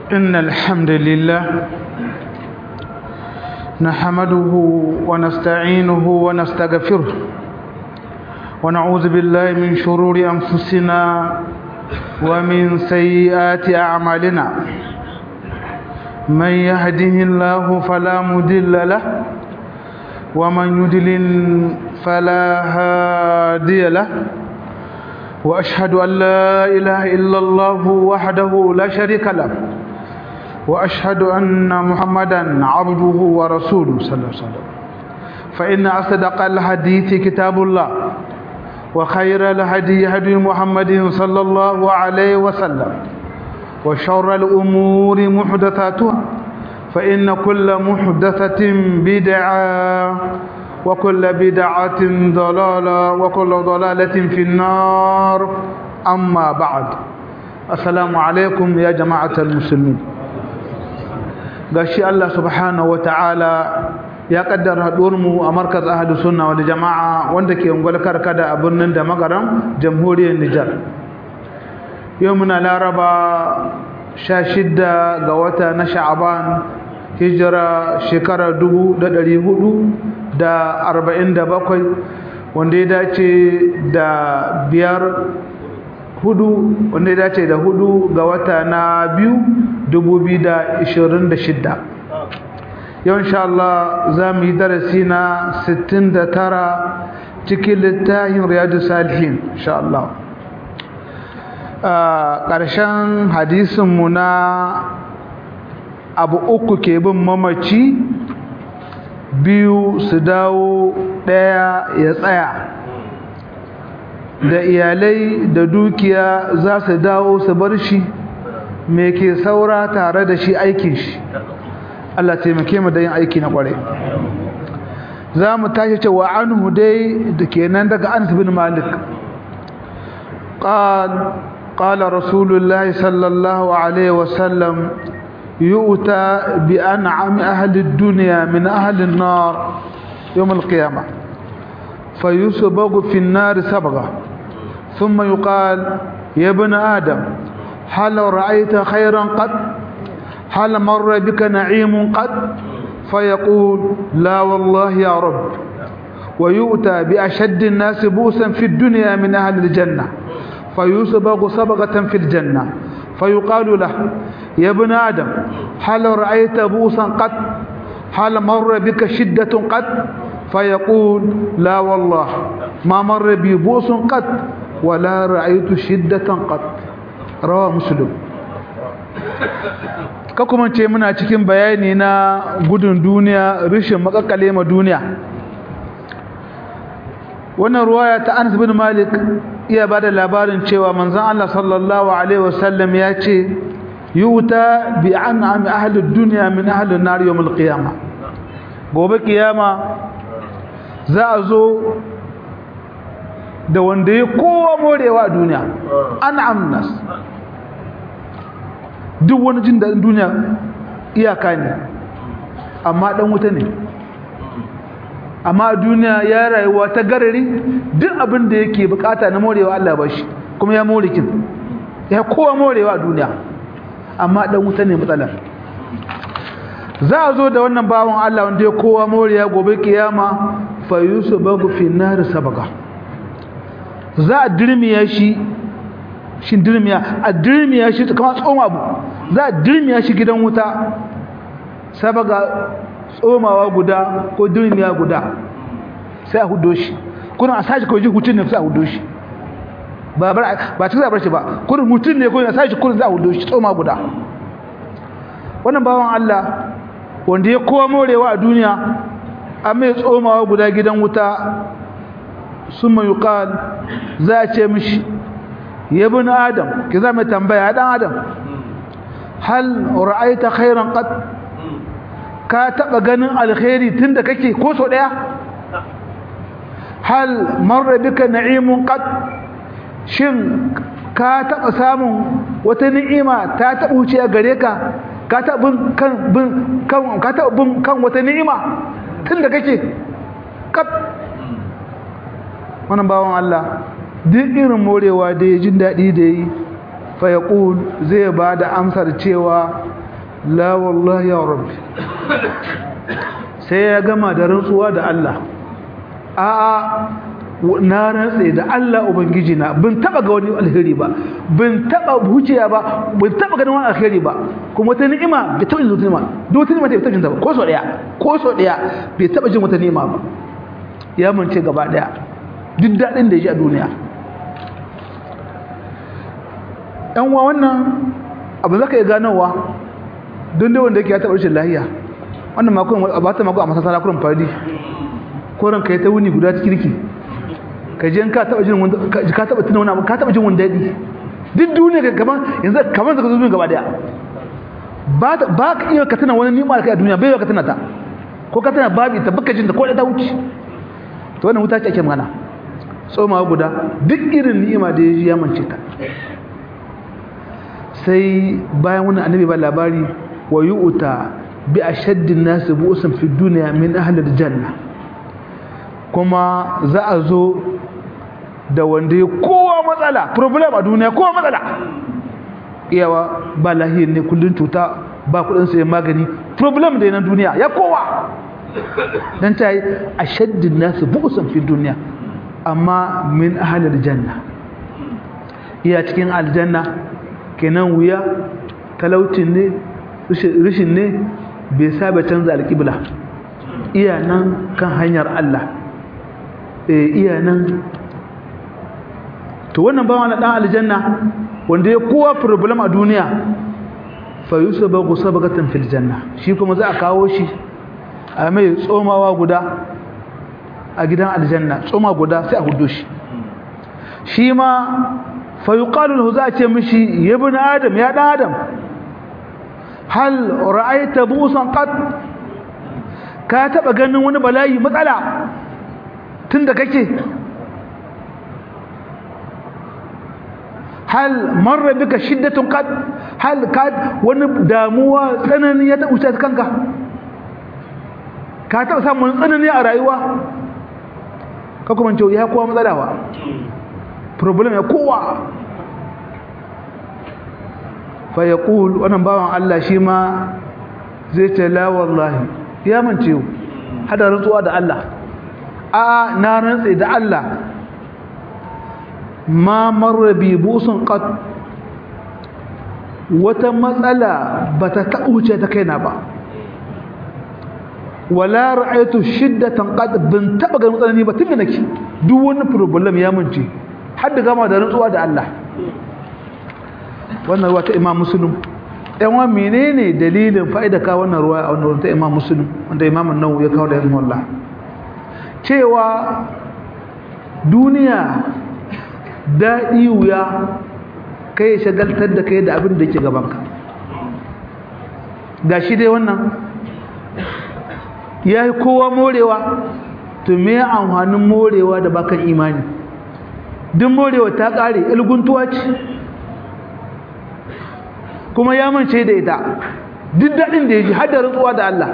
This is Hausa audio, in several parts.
إن الحمد لله نحمده ونستعينه ونستغفره ونعوذ بالله من شرور أنفسنا ومن سيئات أعمالنا من يهده الله فلا مضل له ومن يضلل فلا هادي له وأشهد أن لا إله إلا الله وحده لا شريك له وأشهد أن محمدا عبده ورسوله صلى الله عليه وسلم فإن أصدق الحديث كتاب الله وخير الهدي هدي محمد صلى الله عليه وسلم وشر الأمور محدثاتها فإن كل محدثة بدعة وكل بدعة ضلالة وكل ضلالة في النار أما بعد السلام عليكم يا جماعة المسلمين gashi Allah subhanahu wataala ya kaddara haɗuwarmu a markaz ahlus sunna wal jama'a wanda ke ungwal karkada a birnin da magaram jamhuriyar Nijar yau muna laraba 16 ga wata na Sha'aban hijira shekara 1447 wanda ya dace da wanda ya dace da 4 ga wata na 2026 yau insha Allah za mu yi darasi na 69 cikin littafin Riyadus Salihin insha Allah ƙarshen hadisinmu na abu uku ke bin mamaci biyu su dawo ɗaya ya tsaya da iyalai da dukiya za su dawo su bar shi me ke saura tare da shi aikin shi Allah taimake mu da yin aiki na kware za mu tashi cewa anhu dai da kenan daga Anas bin Malik قال رسول الله صلى الله عليه وسلم يؤتى بأنعم أهل الدنيا من أهل النار يوم القيامة فيسبغ في النار سبغة ثم يقال يا ابن آدم هل رأيت خيرا قد هل مر بك نعيم قد فيقول لا والله يا رب ويؤتى بأشد الناس بؤسا في الدنيا من أهل الجنة فيسبغ سبغة في الجنة فيقال له يا ابن آدم هل رأيت بؤسا قد هل مر بك شدة قد فيقول لا والله ما مر بي بؤس قد ولا رأيت شدة قد رواه مسلم kuma ce muna cikin bayani na gudun duniya rishin makakale ma duniya wannan ruwaya ta Anas bin Malik iya bada labarin cewa manzon Allah sallallahu alaihi wasallam ya ce yuta bi an'am ahli dunya min ahli an-nar yawm al-qiyamah gobe kiyama za a zo da wanda ya kowa morewa a duniya an'am nas duk wani jin daɗin duniya iyaka ne amma dan wuta ne amma duniya ya rayuwa ta garari duk abin da yake bukata na morewa Allah ba shi kuma ya more kin ya kowa morewa a duniya amma dan wuta ne matsalar za a zo da wannan bawon Allah wanda ya kowa morewa gobe kiyama fa yusubagu fi nar sabaga za a dirmiya shi shin dirmiya a dirmiya shi kamar tsoma abu za a dirmiya shi gidan wuta sabaga tsomawa guda ko dirmiya guda sai a hudo shi kuna a sashi kawai hutun ne sai a hudo shi ba cikin zabar shi ba kuna hutun ne kuna a sashi kuna za a hudo shi tsoma guda wannan bawan Allah wanda ya kowa morewa a duniya a mai tsomawa guda gidan wuta sun mai yuqal za a ce mishi ya bin adam ki za mai tambaya dan adam hal ra'aita khairan qad ka taba ganin alkhairi tunda kake ko so daya hal marra bika na'imun qad shin ka taba samun wata ni'ima ta taba wuce a gare ka ka taba bin kan wata ni'ima tunda kake kaf wannan bawon Allah duk irin morewa da jin dadi da yi fa yaqul zai ba da amsar cewa la wallahi ya rabbi sai ya gama da rantsuwa da Allah a na rantsa da Allah ubangiji na bin taba ga wani alheri ba bin taba huciya ba bin taba ganin wani alheri ba kuma wata ni'ima bai taba jin wata ni'ima duk wata ni'ima bai taba jin ta ba ko so daya bai taba jin wata ni'ima ba ya mance gaba daya duk dadin da ya ji a duniya dan wa wannan abu zaka yi ganowa don da wanda yake ya taba rashin lafiya wannan makon ba ta mako a masasara kurin fadi koran kai ta wuni guda ta kirki ka je ka taba jin wanda ka taba tuna wani abu ka taba jin wani dadi duk duniya kaman yanzu kaman zaka zo gaba daya ba ka iya ka tuna wani nima da kai a duniya bai ka tuna ta ko ka tuna babi ta baka jin da ko da ta wuce to wannan wuta ce ake magana tsoma guda duk irin ni'ima da ya mance ta sai bayan wannan annabi ba labari wa yu'ta bi ashaddin nas bu'san fi dunya min ahli aljanna kuma za a zo da wanda ya kowa matsala problem a duniya kowa matsala iyawa ba lahiyar ne kullun cuta ba kudin sai magani problem da yana duniya ya kowa dan ta yi ashaddin nas bu'san fi dunya amma min ahli aljanna iya cikin aljanna kenan wuya talaucin ne rishin ne bai saba canza alƙibla iya nan kan hanyar Allah iya nan to wannan bawa na dan aljanna wanda ya kowa problem a duniya fa yusabu sabaqatan fil janna shi kuma za a kawo shi a mai tsomawa guda a gidan aljanna tsoma guda sai a hudo shi shi ma fa yuqalu lahu za a ce mishi ya ibn adam ya dan adam hal ra'aita busan qad ka taba ganin wani bala'i matsala tunda kake hal marra bika shiddatun qad hal kad wani damuwa tsanani ya taba wuce kanka ka taba samun tsanani a rayuwa ka kuma ce ya kowa matsalawa problem ya kowa fa yaqul wannan bawan Allah shi ma zai ce la wallahi ya mance hada rantsuwa da Allah a na rantsa da Allah ma marra bi busun qad wata matsala bata kauce ta kaina ba wala ra'aytu shiddatan qad bin taba ga matsalani ba tun nake duk wani problem ya mance har da gama da rantsuwa da Allah wannan ruwa ta Imam Muslim ɗan wa menene dalilin fa'ida ka wannan ruwa a wannan ta Imam Muslim wanda Imam An-Nawawi ya kawo da rahimahullah cewa duniya daɗi wuya kai shagaltar da kai da abin da yake gabanka gashi dai wannan yayi kowa morewa to me amfanin morewa da bakan imani duk morewa ta kare ilguntuwa ce kuma ya mance da ita duk daɗin da ya ji har da rantsuwa da Allah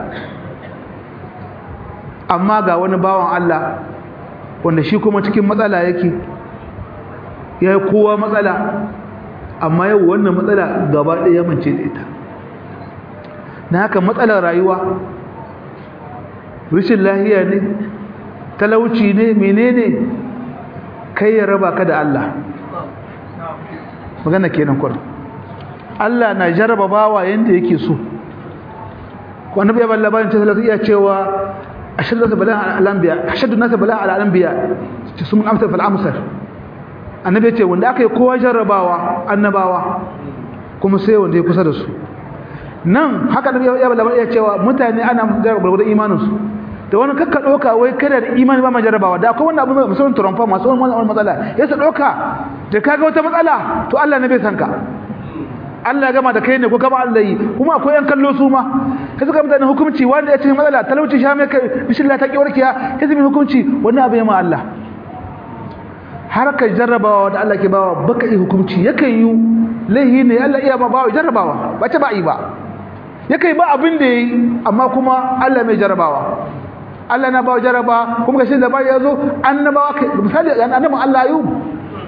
amma ga wani bawan Allah wanda shi kuma cikin matsala yake ya yi kowa matsala amma yau wannan matsala gaba ɗaya ya mance da ita na haka matsalar rayuwa rashin lahiya ne talauci ne menene kai ya raba ka da Allah magana kenan kwar Allah na jarraba bawa yanda yake so ko annabi ya balla bayan ta iya cewa ashaddu balaa al-anbiya ashaddu nas balaa al-anbiya sun amsal fal amsal annabi ya ce wanda aka yi kowa jarrabawa annabawa kuma sai wanda ya kusa da su nan haka annabi ya balla ya cewa mutane ana jarraba da imanin su da wani kakka doka wai kada da imani ba ma jarrabawa da akwai wanda abu musamman turamfa masu wani matsala ya sa doka da kaga wata matsala to Allah ne bai san ka Allah gama da kai ne ko kama Allah yi kuma akwai yan kallo su ma kai suka mutane hukunci wanda ya ce matsala talauci sha mai kai bismillah ta kiwarkiya kai zai hukunci wannan abu ya ma Allah har ka jarrabawa da Allah ke bawa baka yi hukunci yakan yi laihi ne Allah iya ba bawa jarrabawa ba ta ba yi ba yakan ba abin da yayi amma kuma Allah mai jarrabawa Allah na bawa jarraba kuma gashin da bai yazo annabawa kai misali annabi Allah Ayub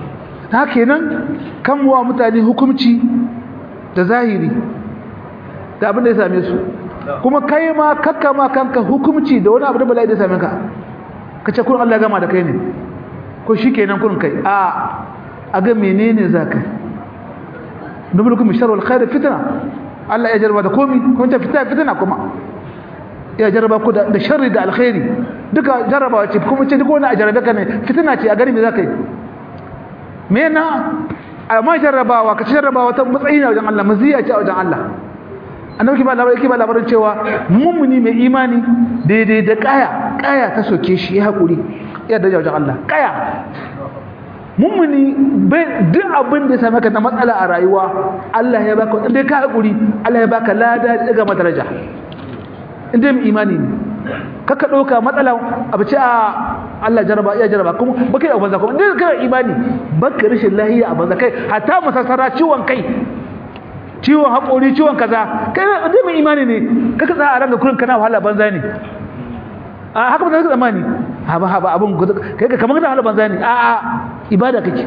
haka kenan kan wa mutane hukunci da zahiri da abin da ya same su kuma kai ma kakka ma kanka hukunci da wani abu da bala'i da ya same ka kace kun Allah ya gama da kai ne ko shikenan kun kai a ga menene zaka nubulukum sharrul khair fitna Allah ya jarraba da komi kun ta fitna kuma ya jarraba ku da sharri da alkhairi duka jarrabawa ce kuma ce duk wani a jarrabe ka ne fitna ce a gari me zaka yi me na amma jarrabawa ka jarrabawa ta matsayi ne wajen Allah maziya ce a wajen Allah annabi yake ba labarin cewa mummuni mai imani daidai da kaya ta soke shi ya hakuri ya da wajen Allah kaya mummuni bai duk abin da ya same ka na matsala a rayuwa Allah ya baka inda ka hakuri Allah ya baka lada daga madaraja inda mai imani ne kaka dauka matsala abu ce Allah ya jaraba kuma baka yi banza kuma inda ka imani baka rashin lahiya a banza kai hatta masasara ciwon kai ciwon haƙori ciwon kaza kai da mai imani ne kaka tsaya a ranka kullun kana wahala banza ne a haka ba zaka tsammani haba abun kai ka kamar kana wahala banza ne a ibada kake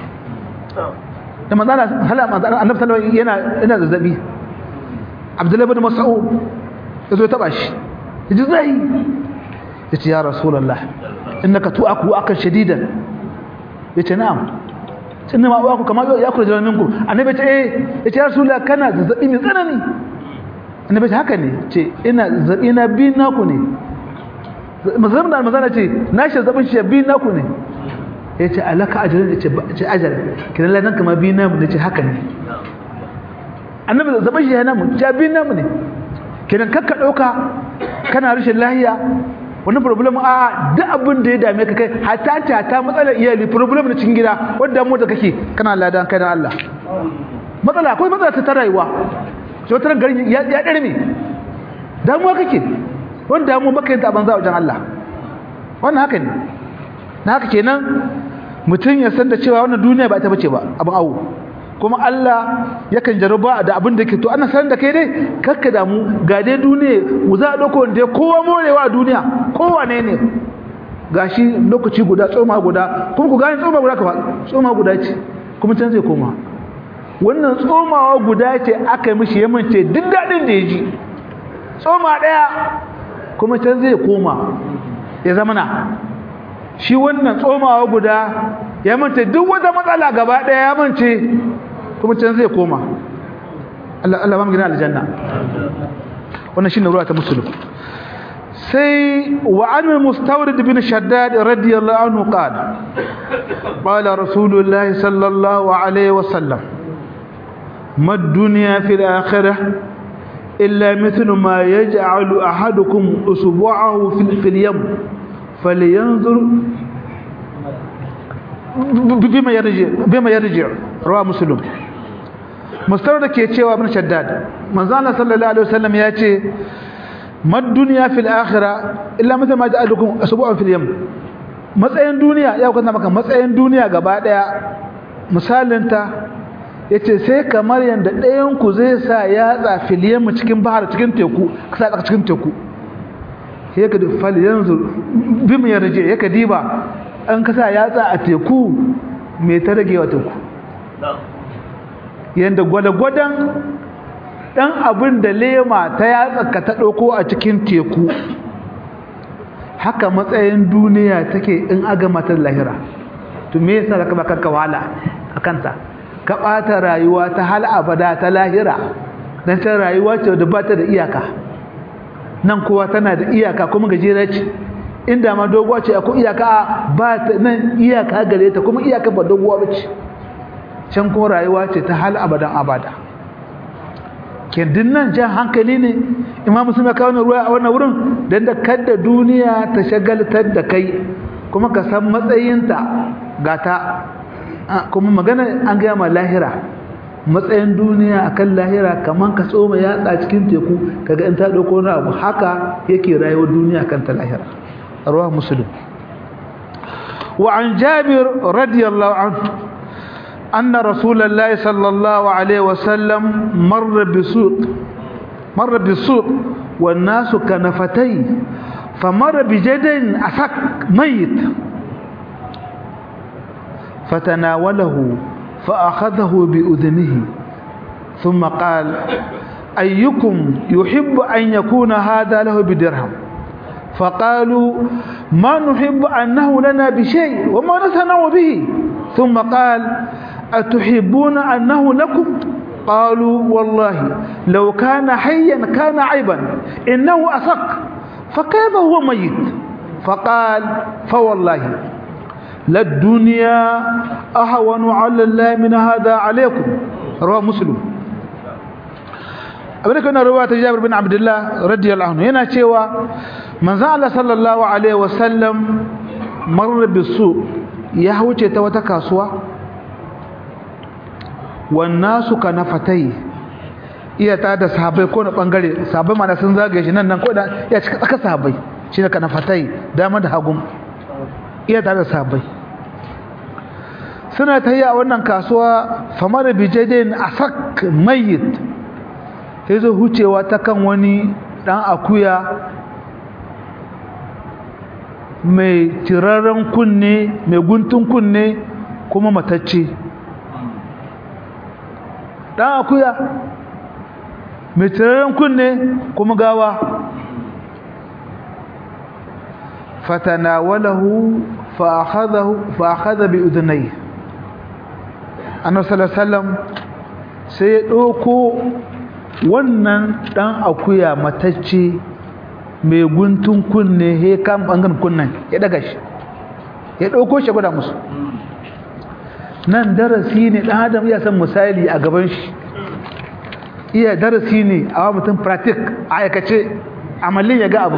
da manzana annabi sallallahu alaihi yana zazzabi Abdullahi ibn Mas'ud yazo taba shi yaji zai yace ya rasulullah innaka tu'aku akan shadidan yace na'am inna ma uwaku kama ya kula da minku annabi ce yace ya rasulullah kana zazzabi mai tsanani annabi ce haka ne ce ina zazzabi na bi naku ne mazana ce na shi zazzabin shi bi naku ne yace alaka ajrin yace ajr kidan ladan kama bi namu ne ce haka ne annabi zazzabin shi yana mu ce bi namu ne kidan kakka dauka kana rashin lahiya wani problem duk abin da ya dame ka kai hatta matsalar iyali problem na cikin gida wanda mu da kake kana ladan kai da Allah matsala akwai matsala ta rayuwa sai wata garin ya dare me damuwa kake wanda damuwa baka yin ta banza wajen Allah wannan haka ne na haka kenan mutum ya san da cewa wannan duniya ba ita bace ba abin awo kuma Allah yakan jarraba da abin da ke to ana san da kai dai kakka damu ga dai duniya mu za a dauko wanda kowa morewa a duniya kowa ne gashi lokaci guda tsoma guda kuma ku gane tsoma guda ka tsoma guda ce kuma can zai koma wannan tsomawa guda ce aka mishi ya mance duk dadin da ya ji tsoma daya kuma can zai koma ya zama na shi wannan tsomawa guda ya mance duk wata matsala gaba daya ya mance kuma can zai koma Allah ba mu gina aljanna wannan shine ruwa ta muslim sai wa an mustawrid bin shaddad radiyallahu anhu qala rasulullah sallallahu alaihi wasallam ma ad-dunya fil akhirah illa mithlu ma yaj'alu ahadukum usbu'ahu fil yam falyanzur bima yarji rawa muslim mustawrid ke cewa bin shaddad manzo Allah sallallahu alaihi wasallam ya ce mad dunya fil akhirah illa mithla ma ja'alukum asbu'an fil yam matsayin duniya ya kwanta maka matsayin duniya gaba daya misalinta yace sai kamar yanda ɗayan ku zai sa yatsa fil yam cikin bahar cikin teku kasa tsaka cikin teku yake da fal yanzu bim yarje yake diba an kasa yatsa a teku me ta rage wa teku yanda gwada-gwadan dan abin da lema ta yatsaka ta dauko a cikin teku haka matsayin duniya take in aga matar lahira to me yasa ka baka kawala akanta ka bata rayuwa ta hal abada ta lahira dan ta rayuwa ce da bata da iyaka nan kowa tana da iyaka kuma gajera ce inda ma doguwa ce akwai iyaka ba ta nan iyaka gare ta kuma iyaka ba doguwa bace can ko rayuwa ce ta hal abadan abada kendin nan jan hankali ne imam muslim ya kawo ruwa a wannan wurin dan da kada duniya ta shagaltar da kai kuma ka san matsayinta gata kuma magana an ga ma lahira matsayin duniya akan lahira kaman ka tsoma yatsa cikin teku kaga in ta dauko wani abu haka yake rayuwar duniya kan ta lahira ruwa muslim wa an jabir radiyallahu anhu أن رسول الله صلى الله عليه وسلم مر بالسوق والناس كنفتي فمر بجد أفك ميت فتناوله فأخذه بأذنه ثم قال أيكم يحب أن يكون هذا له بدرهم فقالوا ما نحب أنه لنا بشيء وما نصنع به ثم قال أتحبون أنه لكم قالوا والله لو كان حيا كان عيبا إنه أصق فكيف هو ميت فقال فوالله للدنيا أهون على الله من هذا عليكم رواه مسلم. abin da kana ruwaya ta Jabir bin Abdullah radiyallahu anhu yana cewa manzo Allah sallallahu alaihi wasallam marra bisu ya huce ta wata kasuwa wannasu kanafatai iya ta da sahabbai ko na bangare sahabbai ma sun zagaye shi nan ko da ya cika tsaka sahabbai shine kanafatai dama da hagu iya ta da sahabbai suna tayya a wannan kasuwa famar bijadin asak mayyit sai zo hucewa ta kan wani dan akuya mai tirarren kunne mai guntun kunne kuma matacce dan akuya mai tirarren kunne kuma gawa fatanawalahu fa akhadha bi udhnayhi annabi sallallahu alaihi wasallam sai ya dauko wannan dan akuya matacce mai guntun kunne he kan bangan kunnan ya daga shi ya dauko shi guda musu nan darasi ne dan adam ya san misali a gaban shi iya darasi ne a mutum practic a aikace amalin ya ga abu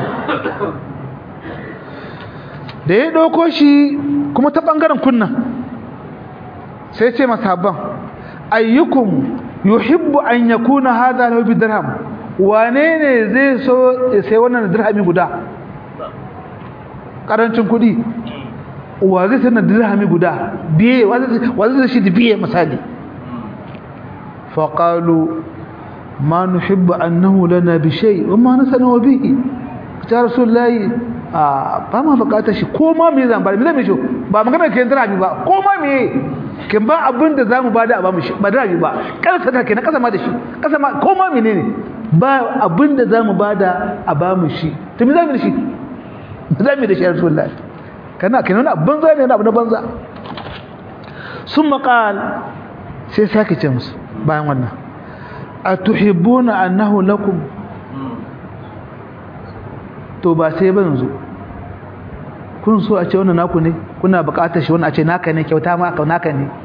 da ya dauko shi kuma ta bangaren kunnan sai ce masahaban ayyukum yuhibbu an yakuna hadha lahu bidirham wane ne zai so sai wannan dirhami guda karancin kudi wa zai sanar dirhami guda biye wa zai shi biye misali fa qalu ma nuhibbu annahu lana bi shay wa ma nasanu bihi ta rasulullahi ba ma bukatar shi ko ma me zan bari me zan mishi ba magana ke dirhami ba ko ma me kin ba abin da zamu bada a ba mu shi ba dirhami ba kasa take na kasa ma da shi kasa ma ko ma menene ba abin da zamu bada a ba mu shi to me zamu da shi zamu da shi rasulullahi kana wani banza ne abu na banza sun maqal sai sake ce musu bayan wannan atuhibbuna annahu lakum to ba sai ban zo kun so a ce wannan naku ne kuna buƙatar shi wannan a ce naka ne kyauta ma ka naka ne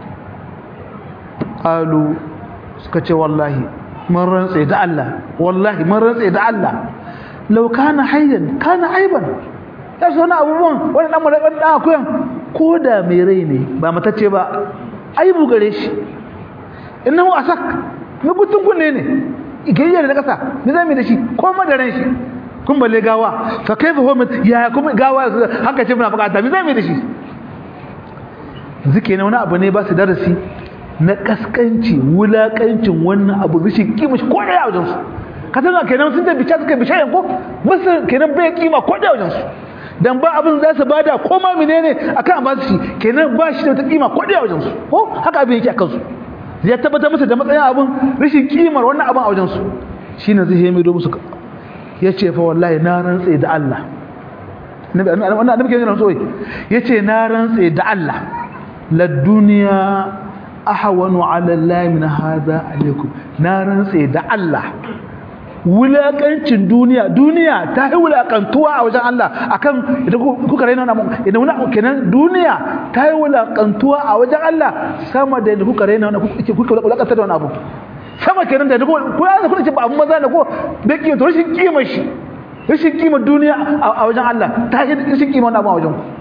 qalu suka ce wallahi mun rantsa da Allah wallahi mun rantsa da Allah law kana hayyan kana aiban ya so na abubuwan wani dan maraban dan akuyan ko da mai rai ne ba matacce ba aibu gare shi innahu asak mugutun kunne ne igiyar da kasa me zamu da shi ko madaran shi kun balle gawa fa kaifa huwa ya kuma gawa haka ce muna bukata me zamu da shi zike ne wani abu ne ba su darasi na kaskanci wulakancin wannan abu rishin kima shi ko da wajen su ka tana kenan sun da bicha suka bisha yanko musu kenan bai kima ko da wajen su dan ba abin za su bada ko ma menene akan ba su shi kenan ba shi da wata kima ko da wajen su ko haka abin yake akan su zai tabbatar musu da matsayin abin rishin kimar wannan abin a wajen su shine zai yi mai do musu yace fa wallahi na rantsa da Allah annabi ke yana so yace na rantsa da Allah la duniya ahwanu ala Allah min hada alaikum na rantsa da Allah wulakancin duniya ta yi wulakantuwa a wajen Allah akan idan kuka raina wannan idan wani kenan duniya ta yi wulakantuwa a wajen Allah sama da kuka raina wannan kuka wulakanta da wannan abu sama kenan da kuna ce ba abun maza ne ko da ke to rashin kimar shi rashin kimar duniya a wajen Allah ta yi rashin kimar wannan abu a wajen ku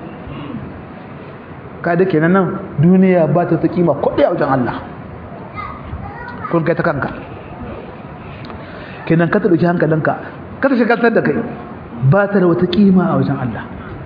kada kenan nan duniya ba ta kima kudi a wajen Allah kun kai ta kanka kenan ka ta dauki hankalinka ka ta shigaltar da kai ba ta da wata kima a wajen Allah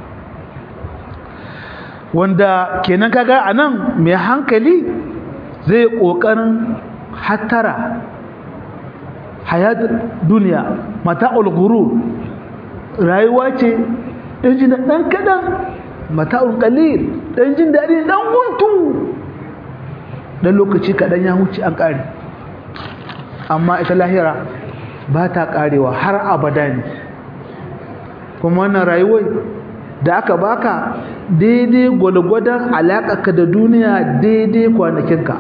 wanda kenan kaga anan mai hankali zai kokarin hattara hayat duniya mata'ul ghurur rayuwa ce dan jin dan kadan mata'ul qalil dan jin dadi dan guntu dan lokaci kadan ya huce an kare amma ita lahira ba ta karewa har abada ne kuma wannan rayuwar da aka baka daidai gwalgwadon alaƙarka da duniya daidai kwanakinka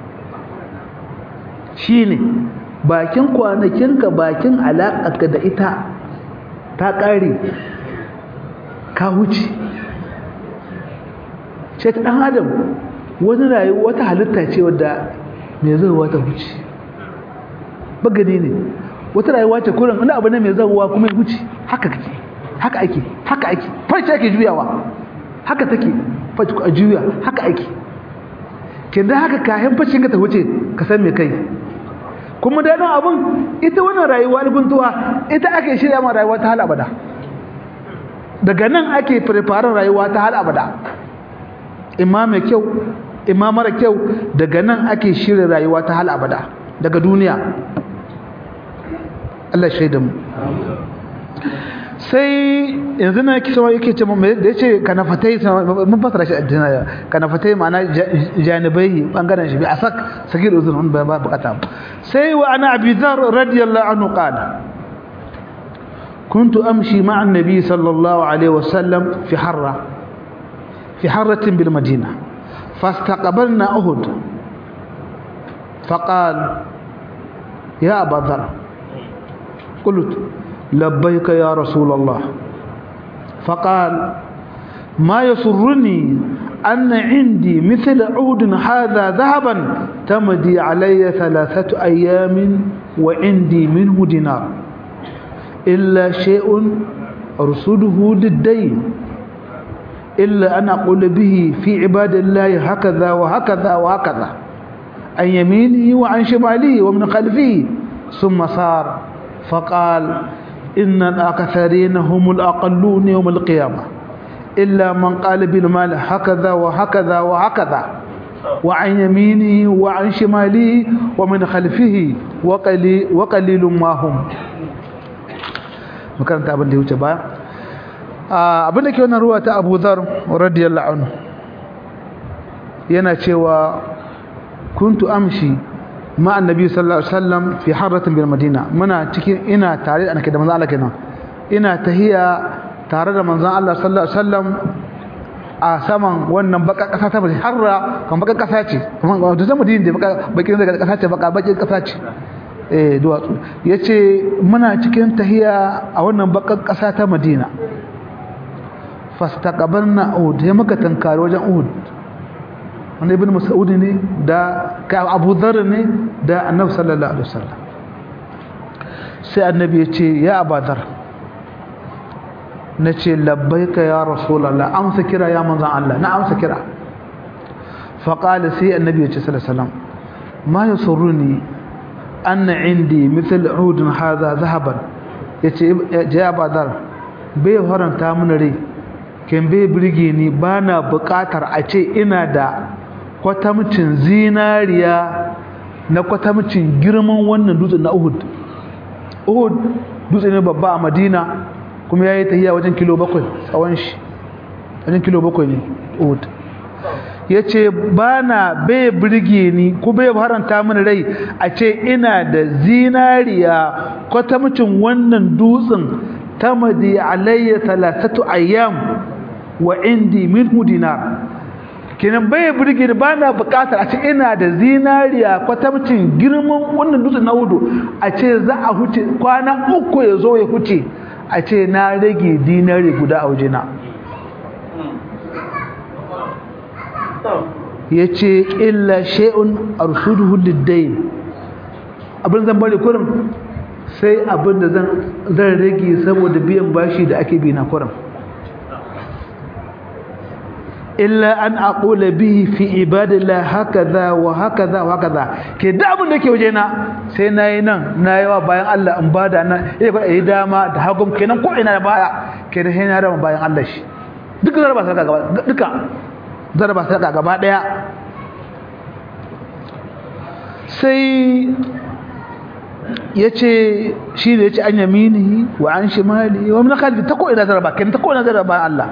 shine bakin kwanakinka bakin alaƙarka da ita ta ƙare ka wuce ce ta ɗan adam wani rayuwa wata halitta ce wadda mai zauwa ta wuce bagani ne wata rayuwa ce kurin wani abu ne mai zauwa kuma ya wuce haka ake farce ake juyawa haka take farce a juya haka ake kin da haka kayan fashin ka ta wuce ka san me kai kuma da nan abun ita wannan rayuwa guntuwa ita ake shirya ma rayuwa ta hal abada daga nan ake preparing rayuwa ta hal abada imma mai kyau imma mara kyau daga nan ake shirya rayuwa ta hal abada daga duniya Allah shaida mu sai yanzu na kisa yake ce mu da yace kanafatai mun fasara shi addina kanafatai ma'ana janibai bangaren shi bi asak sagir uzun ba bukata sai wa ana abi dhar radiyallahu anhu qala كنت أمشي مع النبي صلى الله عليه وسلم في حرة بالمدينة فاستقبلنا أهد فقال يا أبا ذر قلت لبيك يا رسول الله فقال ما يسرني أن عندي مثل عود هذا ذهبا تمدي علي 3 أيام وعندي منه دينار إلا شيء أرصده للدين إلا أن أقول به في عباد الله هكذا وهكذا وهكذا عن يمينه وعن شماله ومن خلفه ثم صار فقال إن الأكثرين هم الأقلون يوم القيامة إلا من قال بالمال هكذا وهكذا وهكذا وعن يمينه وعن شماله ومن خلفه وقليل ما هم makaranta abin da ya wuce baya abin da ke wannan ruwa ta Abu Dharr radiyallahu anhu yana cewa kuntu amshi ma annabi sallallahu alaihi wasallam fi harratin bil madina muna cikin ina tare da manzon Allah kenan ina tahiya tare da manzon Allah sallallahu alaihi wasallam a saman wannan baka kasa ta harra kan baka kasa ce kuma da zama din da baka bakin daga kasa ce baka bakin kasa ce duwatsu yace muna cikin tahiya a wannan bakar kasa ta Madina fastaqabalna Uhud ya maka tankare wajen Uhud wanda ibn Mas'ud ne da ka Abu Dharr ne da Annabi sallallahu alaihi wasallam sai Annabi yace ya Abu Dharr nace labbaika ya rasulullah amsa kira ya manzon Allah na amsa kira faqala sai Annabi yace sallallahu alaihi wasallam ma yasurruni أن عندي مثل عود هذا ذهبا يا أبا ذر بي هرم تامن ري كان بي بريجيني بانا بقاتر أشي إنا دا kwatamcin zinariya na kwatamcin girman wannan dutsen na Uhud dutse ne babba a Madina kuma yayi tahiya wajen kilo 7 tsawon shi wajen kilo 7 ne Uhud yace bana bai burge ni ko bai haranta mini rai a ce ina da zinariya kwatamcin wannan dutsen tamadi alayya 3 ayyam wa indi minhu dinar kenan bai burge ni bana bukatar a ce ina da zinariya kwatamcin girman wannan dutsen na Uhud a ce za a huce kwana 3 yazo ya huce a ce na rage dinari guda a wajena yace illa shay'un arshuduhu lid-dayn abin zan bari kurin sai abin da zan rage saboda biyan bashi da ake bi na kurin illa an aqula bihi fi ibadillah hakaza wa hakaza wa hakaza ke da abin da ke waje na sai nayi nan nayi wa bayan Allah in bada nan yi dama da hagum kenan ko ina da baya kenan sai na rama bayan Allah shi duka zarba saka gaba duka zarba saka gaba daya sai yace shi da yace an yaminihi wa an shimali wa min khalfi ta ko ina zarba kenan ta ko ina zarba Allah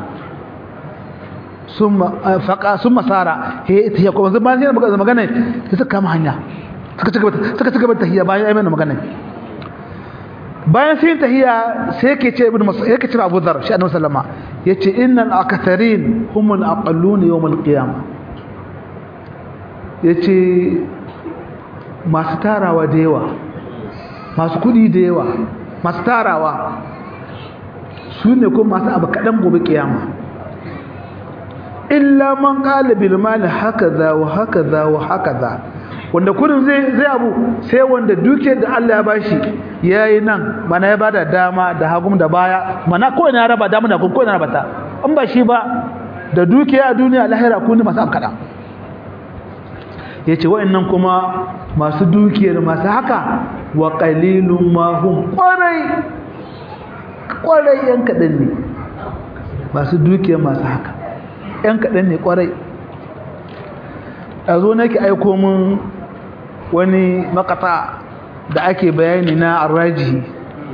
summa sara he kuma zama ne magana sai suka kama hanya suka ci gaba tahiyya bayan ayi mana magana bayan sai tahiya sai yake ce ibnu mas'ud yake ce Abu Dharr shi annabi sallama yace innal akatharin humul aqallun yawm al-qiyamah yace masu tarawa da yawa masu kudi da yawa masu tarawa su ne kuma masu abu kadan gobe kiyama illa man qala bil mali hakaza wa hakaza wa hakaza wanda kudin zai abu sai wanda duke da Allah ya bashi yayi nan mana ya bada dama da hagum da baya mana ko ina raba dama da ko ina raba ta in ba shi ba da duke a duniya lahira kun masu amkada yace wa'annan kuma masu dukiyar masu haka wa qalilum ma hum kwarai yan kadan ne masu dukiyar masu haka yan kadan ne kwarai azo nake aiko mun wani makata da ake bayani na arraji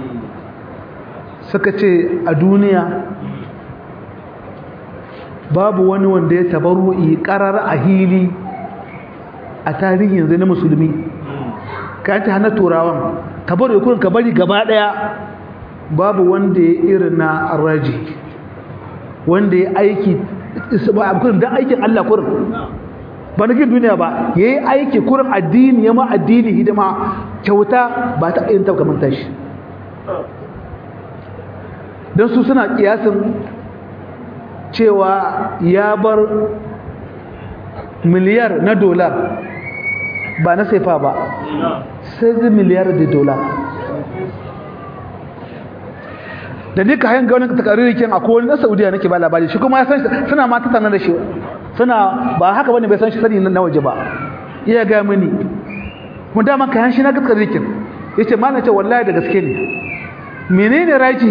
suka ce a duniya babu wani wanda ya tabarru'i karar a hili a tarihin yanzu na musulmi ka ta hana turawan tabarru'i kurin ka bari gaba daya babu wanda ya irin na arraji wanda ya aiki don aikin Allah kurin ba na gin duniya ba ya yi aiki kurin addini ya ma addini hidima kyauta ba ta yin taukamanta shi don su suna kiyasin cewa ya bar miliyar na dolar ba na saifa ba sai miliyar da dolar da nika hayan ga wani takaririkin akwai wani na saudiya nake ba labari shi kuma ya san suna ma ta sanar da shi suna ba haka bane bai san shi sani na waje ba iya ga mini mun da man kayan shi na takaririkin yace mallan ce wallahi da gaske ne menene raji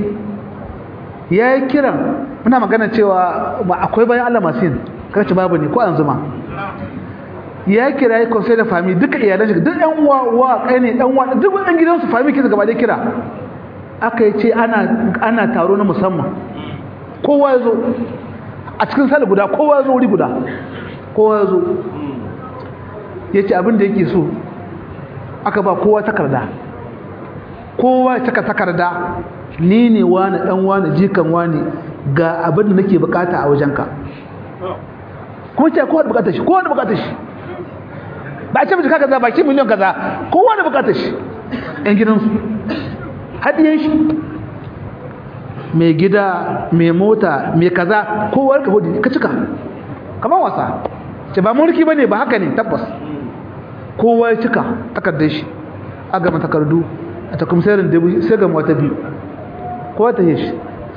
yayi kiran muna magana cewa akwai bayan Allah masin kace babu ne ko an zuma ya kira ya conseil da family duka iyalan shi duk ɗan uwa kai ne ɗan uwa duk ɗan gidansu family kisa gaba da kira aka yi ce ana taro na musamman kowa ya zo a cikin sali guda kowa ya zo wuri guda kowa ya zo ya ce abin da yake so aka ba kowa takarda kowa ya cika takarda ni ne wani dan wani jikan wani ga abin da nake bukata a wajenka kuma ce kowa da bukatar shi kowa da bukatar shi ba a ce mace kaza ba ki miliyan kaza kowa da bukatar shi yan gidansu hadiyan shi mai gida mai mota mai kaza kowa ka hudu ka cika kamar wasa ce ba mulki bane ba haka ne tabbas kowa ya cika takardar shi a gama takardu a takumsarin da sai ga wata biyu kowa ta yi shi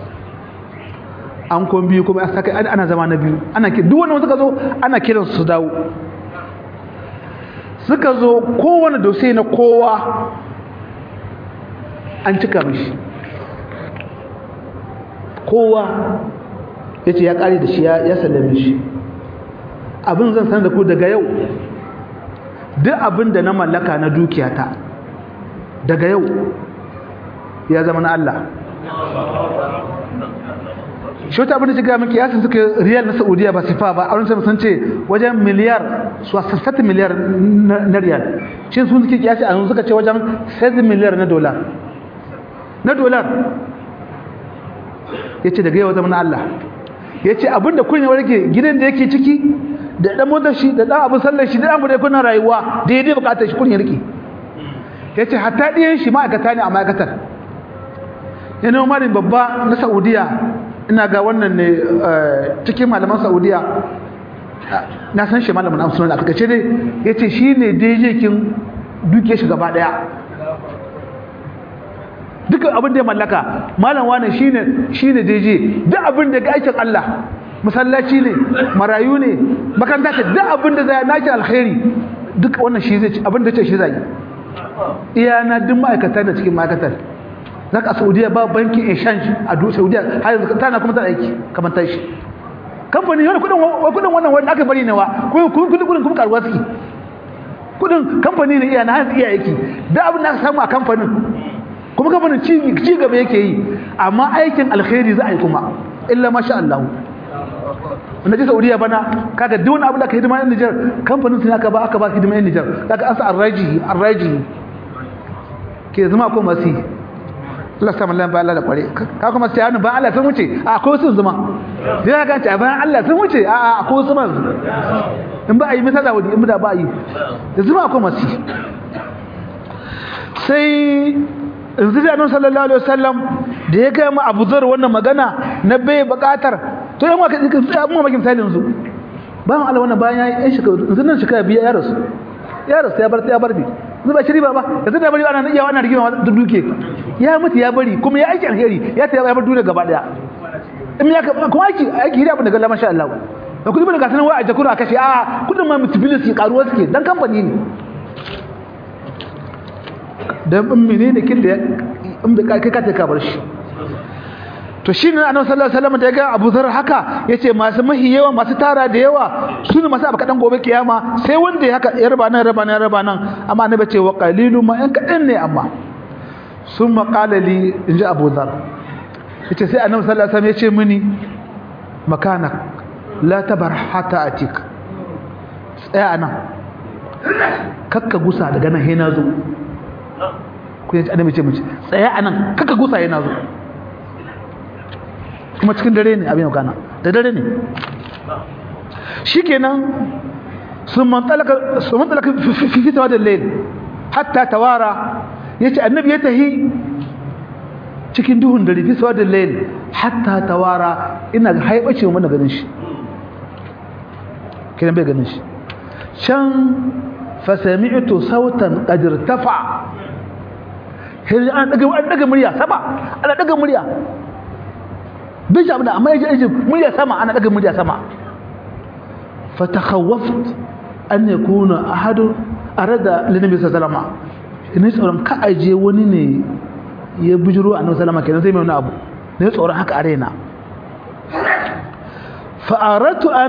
an kon biyu kuma ana zama na biyu ana ki duk wanda suka zo ana kiran su dawo suka zo kowane dosai na kowa an cika mishi kowa ya ce ya kare da shi ya sallame shi abin zan sanar da ku daga yau duk abin da na mallaka na dukiyata daga yau ya zama na Allah shi wata abin da shiga miki yasin suka riyal na Saudiya ba sifa ba a wurin sun ce wajen miliyar su 60 miliyar na riyal shi sun suke kiyasi a yanzu suka ce wajen 7 miliyar na dolar yace daga yau zama na Allah yace abinda kun yi warke gidan da yake ciki da dan motar shi da dan abin sallar shi da dan bude kuna rayuwa daidai bukatar shi kun yi rike yace hatta diyan shi ma'aikata ne a ma'aikatar yana malin babba na Saudiya ina ga wannan ne cikin malaman Saudiya na san shi malamin amsunan a kace ne yace shine DJ kin duke shi gaba daya dukkan abin da ya mallaka malam wani shine DJ duk abin da ga aikin Allah masallaci ne marayu ne makaranta ce duk abin da zai naki alkhairi duk wannan shi zai abin da ce shi zai iya na duk ma'aikata da cikin ma'aikatar zaka Saudiya ba banki exchange a duk Saudiya har yanzu tana kuma ta aiki kamar ta shi kamfani yana kudin wannan wanda aka bari ne wa kudin kuma karuwa suke kudin kamfani ne iya na har iya aiki da abin da aka samu a kamfanin kuma kamfanin ci gaba yake yi amma aikin alkhairi za a yi kuma illa masha Allah wanda ji Saudiya bana kaga duk wani abu da ka hidima yan Niger kamfanin sun aka ba hidima yan Niger kaga asa arraji ke zama ko masi Allah sama Allah ba Allah da kware ka kuma sai hannu ba Allah sun wuce a akwai sun zuma sai ka ta ba Allah sun wuce a akwai sun in ba a yi misa da wadi in da ba yi da zuma akwai masu sai yanzu da annabi sallallahu alaihi wasallam da ya ga mu Abu Dharr wannan magana na bai bukatar to yan waka mu makin misali yanzu ba mu Allah wannan bayan yayin shekaru yanzu nan shekara biya ya rasu ya bar yanzu ba shiri ba yanzu da bari ana iya wannan rigima da duke ya mutu ya bari kuma ya aiki alheri ya ta ya bar duniya gaba daya in ya kuma aiki hiri abin da galla masha Allah da kudi bane ga sanan wai a jakuru a kashe a kudin ma multiplication karuwa suke dan kamfani ne dan menene kin da in da kai ka ta bar shi to shine annabi sallallahu alaihi wasallam da ya ga Abu Dharr haka yace masu mahi yawa masu tara da yawa sune masu abu kadan gobe kiyama sai wanda ya haka ya raba nan amma annabi ce wa qalilu ma in kadan ne amma summa qala li inji Abu Dharr yace sai annabi sallallahu alaihi wasallam yace mini makana la tabarah hatta atik tsaya anan kakka gusa daga nan he nazo ku yace annabi ce mini tsaya anan kakka gusa he nazo kuma cikin dare ne abin kana da dare ne shikenan sun mantalaka fi tawadal layl hatta tawara yace annabi ya tahi cikin duhun dare fi tawadal layl hatta tawara ina haibace mun ganin shi kiran bai ganin shi can fa sami'tu sautan qad irtafa hin an daga murya sama ana daga murya bai ji abin amma ya ji murya sama ana daga murya sama fatakhawwaft an yakuna ahad arada linabi sallallahu alaihi wasallam ina tsoron ka aje wani ne ya bujuro annabi sallallahu alaihi wasallam kenan sai mai wani abu ne tsoron haka arena fa aratu an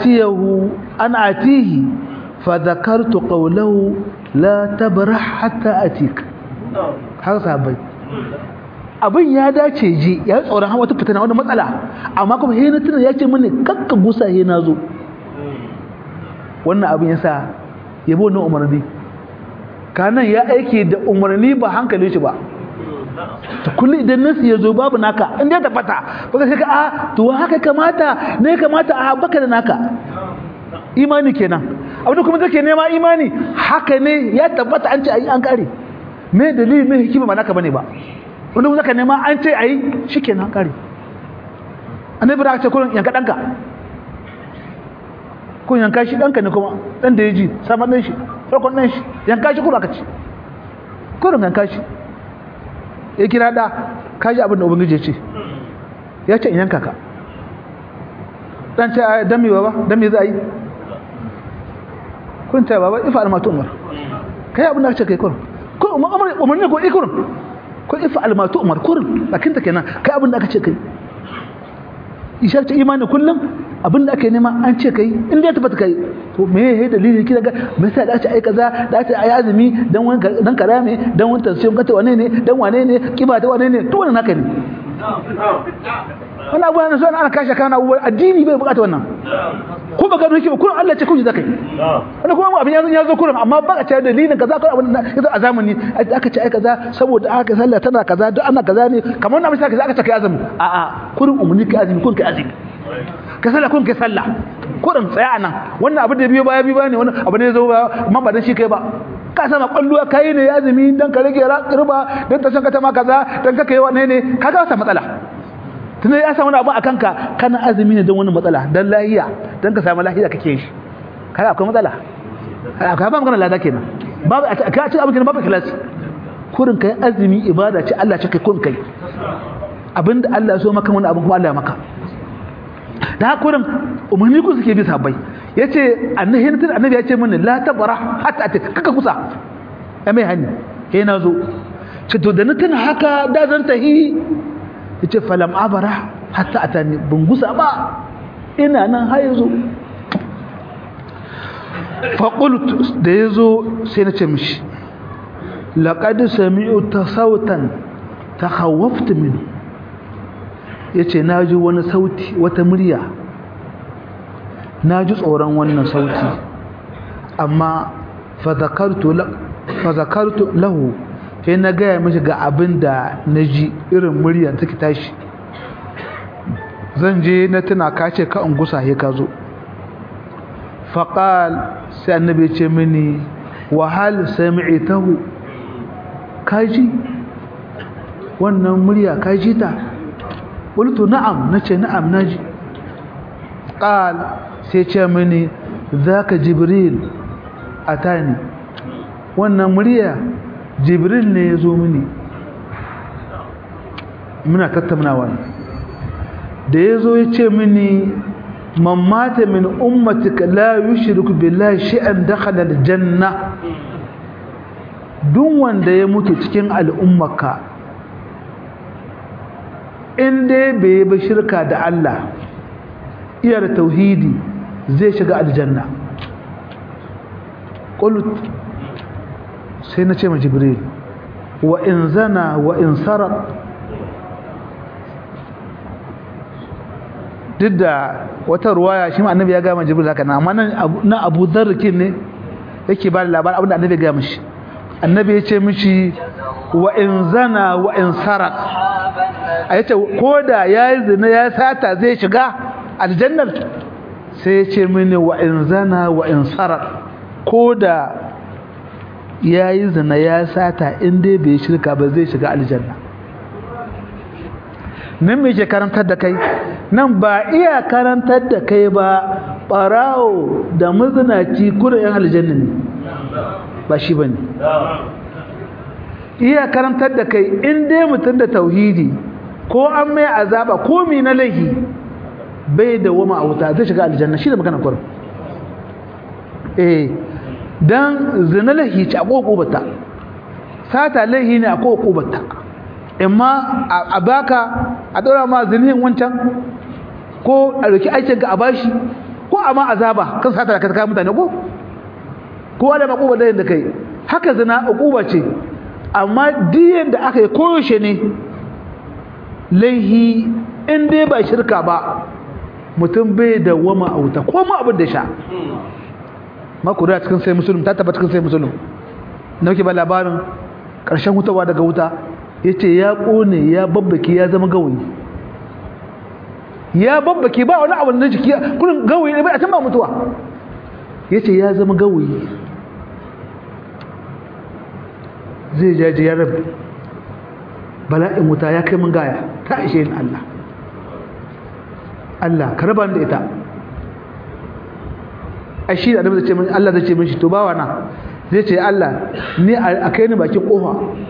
atihi fa dhakartu qawlahu la tabrah hatta atik haka sahabbai abin ya dace ji ya tsoron hawa ta fitina wani matsala amma kuma he na tuna ya ce mini kakka gusa he na zo wannan abin yasa yabo wannan umarni kanan ya aike da umarni ba hankali shi ba to kullu idan nasi yazo babu naka in dai tabbata baka sai ka a to haka kamata ne kamata a baka da naka imani kenan abin kuma zake nema imani haka ne ya tabbata an ce ayi an kare me dalili me hikima ba naka bane ba wanda zaka nema an ce ayi shikenan kare annabi da ce kullun yanka danka kun yanka shi danka ne kuma dan da yaji saman dan shi farkon dan shi yanka shi kuma aka ci kullun yanka shi ya kira da kaji abin da ubangiji ya ce ya ce in yanka ka dan ce dan me baba dan me za yi kun ta baba ifa almatu umar kai abin da kace kai kullun ko umar ne ko ikurun ko ifa almatu umar kurin bakin ta kenan kai abin da aka ce kai isha ta imani kullum abin da aka nema an ce kai in da ya tabbata kai to me yayi dalili kida ga me sai da aka ai kaza da aka ai azumi dan wani dan karame dan wani tansiyon kata wane ne dan wane ne kiba da wane ne to wannan naka ne wannan abu ne so ana kashe kana addini bai bukata wannan ko baka nuki ba kullum Allah ce kun ji zakai wannan kuma abin ya zo kullum amma baka ce dalilin kaza ko abin yazo a zamani aka ce ai kaza saboda aka sallah tana kaza duk ana kaza ne kamar wannan misali aka ce kai azumi a a kullum umuni kai azumi kun kai azumi ka sallah kun kai sallah kullum tsaya anan wannan abin da biyo baya ne wannan abin ne zo ba amma ba dan shi kai ba ka sama kwallo kai ne azumi dan ka rage riba dan ta san ka ta ma kaza dan ka kai wane ne kaga wata matsala tunda ya samu abu akan ka kana azumi ne don wani matsala dan lahiya dan ka samu lahiya kake shi kai akwai matsala akwai ba magana lada kenan babu ka ci abin kenan babu kilasi kurin kai azumi ibada ce Allah ce kai kun kai abinda Allah ya so maka wani abin kuma Allah ya maka da kurin umarni ku suke bi sabai yace annabi ya ce mini la tabara hatta kaka kusa mai hani he nazo ce to da na tuna haka da zan tahi yace falam abara hatta atani bungusa ba ina nan har yazo fa qultu da yazo sai na ce mishi laqad sami'tu sautan takhawwaftu min yace naji wani sauti wata murya naji tsoron wannan sauti amma fa zakartu lahu sai na gaya mishi ga abin da na ji irin murya take tashi zan je na tuna ka ce ka ungusa he ka zo faqal sai annabi ce mini wa hal sami'tahu kaji wannan murya kaji ta qultu na'am nace na'am naji qal sai ce mini zaka jibril atani wannan murya jibril ne ya zo mini muna tattaunawa da ya zo ya ce mini man mata min ummatika la yushriku billahi shay'an dakhala aljanna duk wanda ya mutu cikin al'ummaka in dai bai ba shirka da Allah iya da tauhidi zai shiga aljanna qult sai na ce ma jibril wa in zana wa in sarq duk da wata ruwaya shi ma annabi ya gaya ma jibril haka amma na Abu Dharr ne yake ba da labarin abinda annabi ya gaya mishi annabi ya ce mishi wa in zana wa in sarq a yace ko da yayi zina ya sata zai shiga aljannar sai ya ce mini wa in zana wa in sarq ko da yayi zina ya sata in dai bai shirka ba zai shiga aljanna nan me ke karantar da kai nan ba iya karantar da kai ba barawo da mazinaci kurin yan aljanna ne ba shi bane iya karantar da kai in dai mutum da tauhidi ko an mai azaba ko mi na laihi bai da wama a wuta zai shiga aljanna shi da magana kurin dan zina laihi ci a kokobata sata laihi ne a kokobata amma a baka a daura ma zinin wancan ko a roki aikin ka a bashi ko a ma azaba kan sata da ka mutane ko da makuba da kai haka zina ukuba ce amma diyan da aka yi koyoshe ne laihi in dai ba shirka ba mutum bai da wama a wuta ko ma abin da sha makura cikin sai musulun ta taba cikin sai musulun na ba labarin ƙarshen hutawa daga wuta yace ya kone ya babbake ya zama gawayi ya babbake ba wani abu da jiki kullun gawayi ne bai a tamba mutuwa yace ya zama gawayi zai jaje ya rabbi bala'in wuta ya kai mun gaya ta ishe ni Allah ka raba ni da ita ai shi da annabi zai ce min Allah zai ce min shi to bawa na zai ce Allah ni a kai ni bakin kofa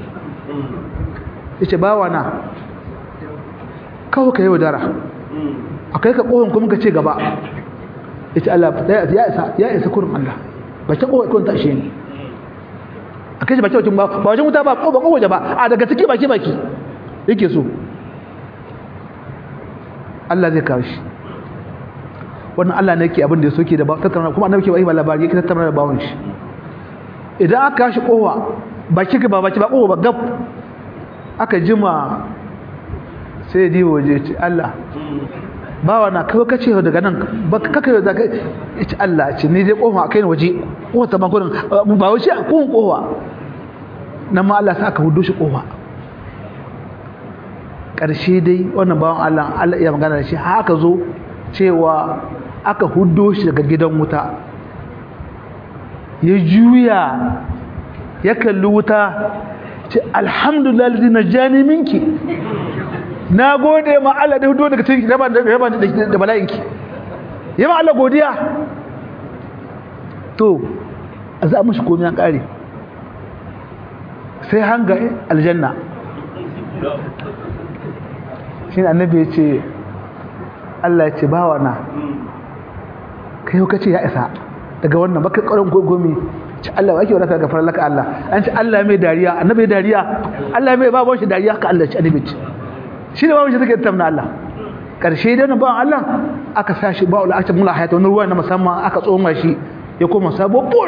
yace bawa na kawo ka yau dara akai ka kohon kuma ka ce gaba yace Allah ya isa kurin Allah bakin kofa kun ta ishe ni akai bakin wajen ba wajen wuta ba ko ba waje ba a daga ciki baki yake so Allah zai kawo shi wannan Allah ne yake abin da ya soke da tattauna kuma annabi ke bai labari yake tattauna da bawon shi idan aka kashi kowa baki ba kowa ba gab aka jima sai ya waje ce Allah bawa na kawai kace daga nan ba kaka yau zaka ce Allah ce ni dai kofa akai ne waje kowa ta bangurin ba wuce a kowa kowa nan ma Allah sa aka hudo shi kofa karshe dai wannan bawan Allah ya magana da shi haka zo cewa aka hudo shi daga gidan wuta ya juya ya kalli wuta ce alhamdulillah alladhi najani minki na gode ma Allah da hudo daga cikin raba da bala'inki ya ma Allah godiya to a za mu shi komai an kare sai hanga aljanna shi annabi ya ce Allah ya ce bawa na kai yau kace ya isa daga wannan baka karon gogomi ce Allah wake wadaka gafar laka Allah an ce Allah mai dariya annabi dariya Allah mai babon shi dariya ka Allah ce annabi ce shi ne babon shi take tamna Allah karshe da nan bawan Allah aka sashi ba Allah aka mula hayata wannan ruwa na musamman aka tsoma shi ya koma sabo pol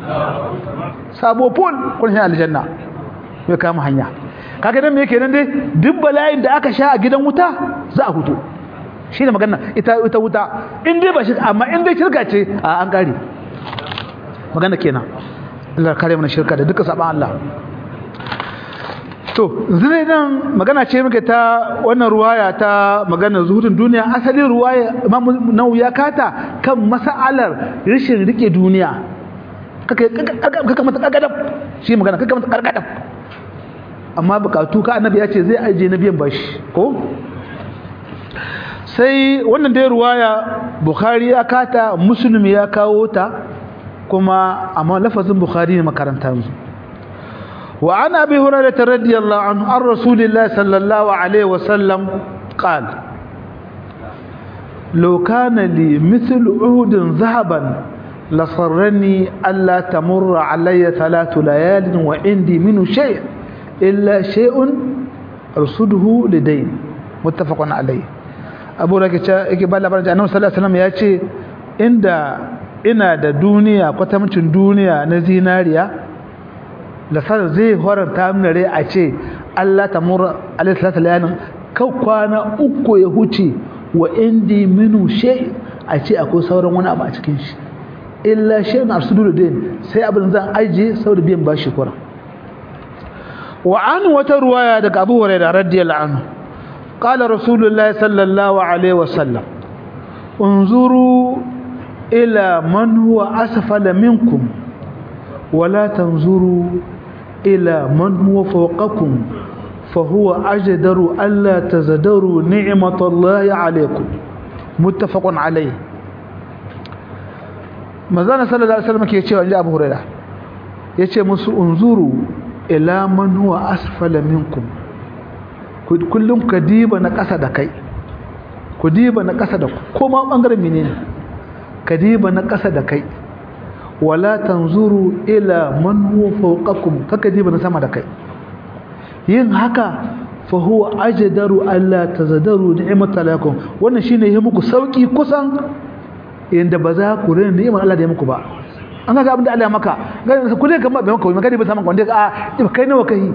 kun shi aljanna ya kama hanya kaga dan me yake nan dai duk bala'in da aka sha a gidan wuta za a fito shi ne magana ita wuta in dai ba shi amma in dai shirka ce a an kare magana kenan Allah kare mana shirka da duka saban Allah to zai nan magana ce muke ta wannan ruwaya ta magana zuhudin duniya asalin ruwaya Imam Nawawi ya kata kan mas'alar rishin rike duniya kaka mata karkadab shi magana kaka mata karkadab amma bukatu ka annabi ya ce zai aje na biyan bashi ko sai wannan dai ruwaya Bukhari ya kata Muslim ya kawo ta kuma amma lafazin Bukhari ne makaranta mu وعن أبي هريرة رضي الله عنه عن رسول الله صلى الله عليه وسلم قال لو كان لي مثل عهد ذهبا لصرني ألا تمر علي 3 ليال وعندي منه شيء إلا شيء أرصده لدين متفق عليه أبو هريرة يقول الله صلى الله عليه وسلم يأتي عند ina da duniya kwatamcin duniya na zinariya lasar zai horanta mana rai a ce Allah ta mura alaihi salatu layanin kan kwana 3 ya huce wa indi minu shay a ce akwai sauran wani abu a cikin shi illa shay'un arsududin sai abin zan aje saboda biyan bashi kura wa an wata ruwaya daga Abu Hurairah radiyallahu anhu qala rasulullahi sallallahu alaihi wasallam unzuru ila man huwa asfala minkum ولا تنظروا إلى من هو فوقكم فهو أجدر ألا تزدروا نعمة الله عليكم متفق عليه مازال صلى الله عليه وسلم كي يتشوى أبو هريرة يتشوى مسو انظروا إلى من هو أسفل منكم كلهم كديبا نكسد كي كديبا نكسد كما أنظر منين كديبا نكسد كي wala tanzuru ila man huwa fawqakum kaka diba na sama da kai yin haka fa huwa ajdaru alla tazadaru ni'mata lakum wannan shine yi muku sauki kusan inda ba za ku rena ni'imar Allah da ya muku ba an ga abin da Allah ya maka ga ku ne kamar bai maka magana ba saman wanda a kai nawa kai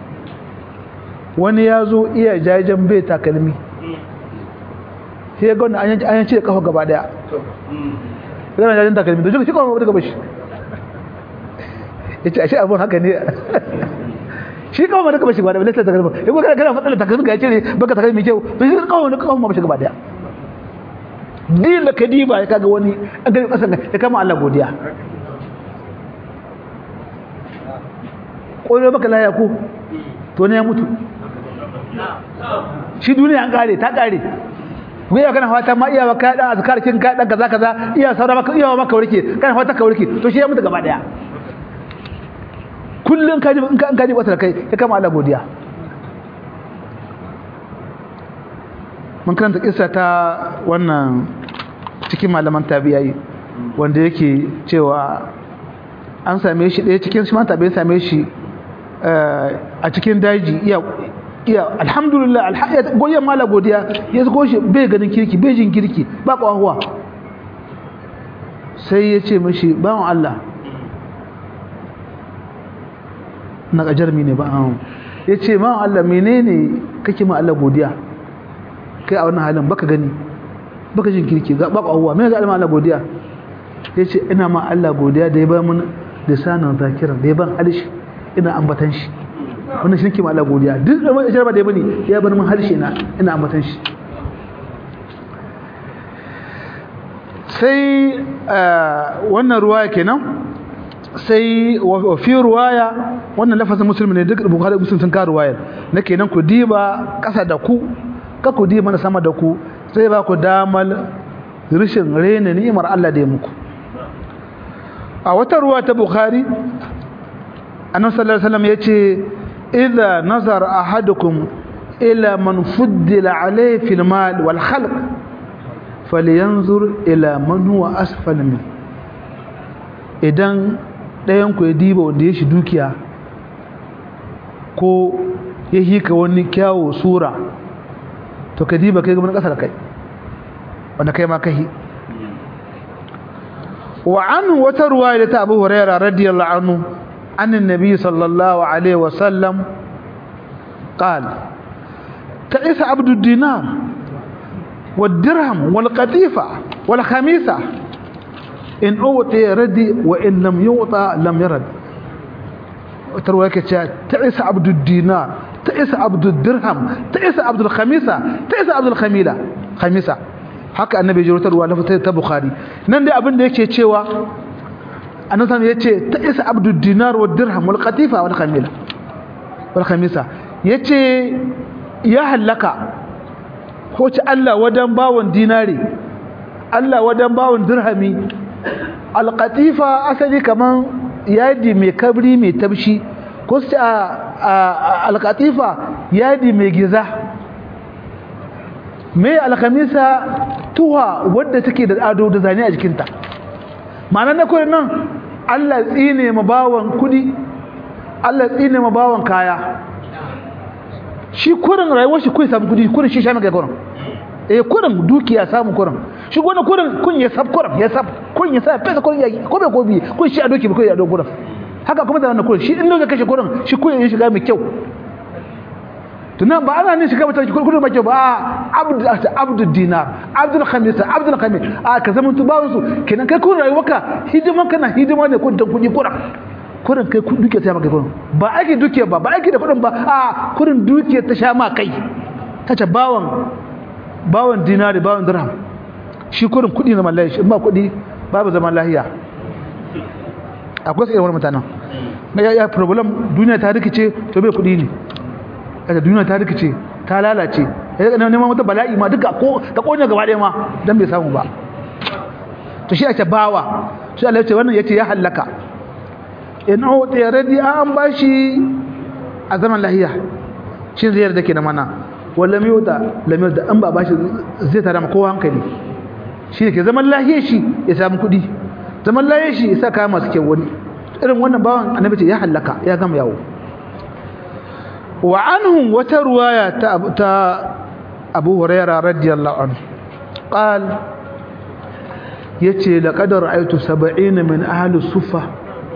wani yazo iya jajen bai takalmi sai ga wannan an ce kafa gaba daya kana jajin takalmi da shi kuma daga bashi yace ashe abun haka ne shi kuma daga bashi ba da lissa takalmi yau kana matsala takalmi ga yace baka takalmi kyau to shi kuma bashi gaba daya din da kadiba ya kaga wani an ga kasan ya kama Allah godiya koyo baka laya ko to ne ya mutu shi duniya an kare ta kare goya kana fata ma iyawa ka da azkar kin ka dan kaza iya saura maka iyawa maka warke kana fata ka warke to shi ya mutu gaba daya kullun kaji in ka kaji wata kai ya kama Allah godiya mun karanta kissa ta wannan cikin malaman tabi'ai wanda yake cewa an same shi daya cikin shi man tabi'ai same shi a cikin daji iya alhamdulillah goyen mala godiya ya zo shi bai ganin kirki bai jin kirki ba kwahuwa sai ya ce mashi bawan Allah na gajarmi ne ba ya ce bawan Allah menene kake ma Allah godiya kai a wannan halin baka gani baka jin kirki ba kwahuwa me ga Allah godiya ya ce ina ma Allah godiya da ya ba mun lisanin zakira da ya ban halishi ina ambatan shi wannan shi ke ma Allah godiya duk da mai jarba da bane ya bar mun harshe na ina ambatan shi sai wannan ruwaya kenan sai wa fi ruwaya wannan lafazin musulmi ne duk bukhari muslim sun ka ruwayar na kenan ku diba kasa da ku ka ku diba na sama da ku sai ba ku damal rishin rena ni'imar Allah da ya muku a wata ruwa ta bukhari annabi sallallahu alaihi wasallam yace إذا نظر أحدكم إلى من فضل عليه في المال والخلق فلينظر إلى من هو أسفل منه idan ɗayanku ya diba wanda ya shi dukiya ko ya hika wani kyawo sura to ka diba kai gaban ƙasa da kai wanda kai ma kai wa an wata ruwa da ta Abu Hurairah radiyallahu anhu عن النبي صلى الله عليه وسلم قال تعيس عبد الدينار والدرهم والقطيفة والخميسة إن أوتي ردي وإن لم يوطى لم يرد tarwa yake cewa ta'isa abdud dinar ta'isa abdud dirham ta'isa abdul khamisa ta'isa abdul khamisa haka annabi ya rutarwa lafazin ta bukhari nan dai abin da yake cewa annabi yace ta'isa abdud dinar wad dirham wal qatifa wal khamisa yace ya halaka ko ci Allah wadan bawon dinari Allah wadan bawon dirhami al qatifa asali kaman yadi mai kabri mai tabshi ko su al qatifa yadi mai giza mai al khamisa tuha wadda take da ado da zane a jikinta ma'ana na kullun nan Allah tsine ma bawon kudi Allah tsine ma bawon kaya shi kurin rayuwar shi kai samu kudi kurin shi sha maka kurin kurin dukiya samu kurin shi gona kurin kun ya sab kurin ya sab kun ya sab pesa kurin ya ko be ko bi kun shi a doki ko ya do kurin haka kuma da wannan kurin shi in doka kashe kurin shi kun ya shiga mai kyau tunan ba ana ne shiga mata kurin mai kyau ba abdul dinar abdul khamisa abdul khamis ka zaman tubawun su kenan kai kun rayuwarka hidiman kana hidima ne kun dan kudi kurin kai duke ta maka kurin ba ake duke ba ake da kudin ba kurin duke ta sha ma kai tace bawon dinari bawon dirham shi kurin kudi na mallahi shi ba kudi babu zaman lahiya akwai sai wani mutanen na ya problem duniya ta rikice to bai kudi ne kaga duniya ta rikice ta lalace ya neman wata bala'i ma duka ko ta konya gaba ɗaya ma dan bai samu ba to shi ake bawa shi Allah ya ce wannan yace ya halaka in auti radi an bashi a zaman lahiya shin zai yarda kenan mana wala lamiyuta an ba bashi zai tara ma kowa hankali shi ke zaman lahiya shi ya samu kudi zaman lahiya shi ya saka masu kyau wani irin wannan bawan annabi ce ya halaka ya gama yawo wa anhum wata ruwaya ta Abu Hurairah radiyallahu anhu qal yace laqad ra'aytu 70 min ahli sufa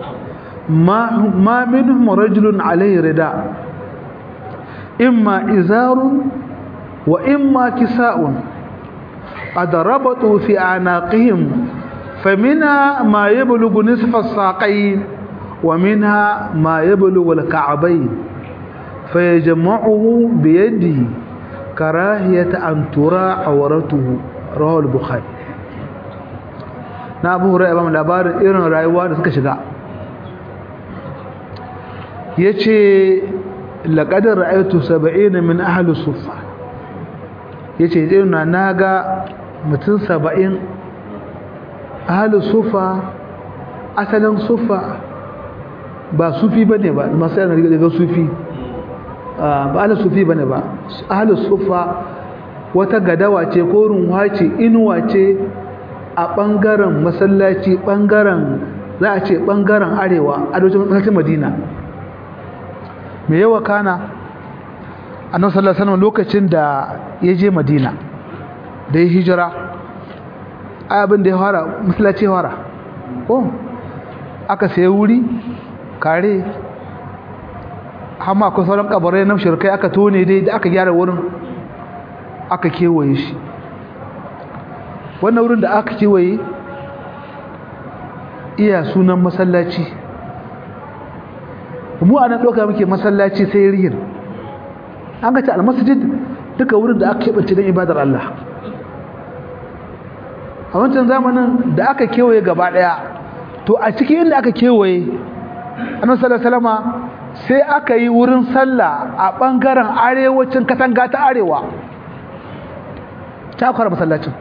ما منهم رجل عليه رداء إما إزار وإما كساء قد ربطوا في أعناقهم فمنها ما يبلغ نصف الساقين ومنها ما يبلغ الكعبين فيجمعه بيده كراهية أن ترى عورته رواه البخاري. na Abu Hurairah ba labarin irin rayuwa da suka shiga yace laqad ra'aytu 70 min ahli suffa yace ina naga mutum 70 ahli suffa asalin suffa ba sufi bane ba masu yana daga sufi ba ahli sufi bane ba ahli suffa wata gadawa ce ko runwa ce inuwa ce a bangaren masallaci bangaren za a ce bangaren arewa a lokacin Madina me yawa kana annabi sallallahu alaihi wasallam lokacin da ya je Madina da ya hijira abin da ya fara masallaci fara ko aka sai wuri kare hamma ko sauran kabarai na shirkai aka tone dai da aka gyara wurin aka kewaye shi wannan wurin da aka kewaye iya sunan masallaci mu anan doka muke masallaci sai rihin an ga ta almasjid duka wurin da aka kebace don ibadar Allah a wancan zamanin da aka kewaye gaba daya to a cikin inda aka kewaye annabi sallallahu alaihi wasallama sai aka yi wurin sallah a bangaren arewacin katanga ta arewa ta kwara masallacin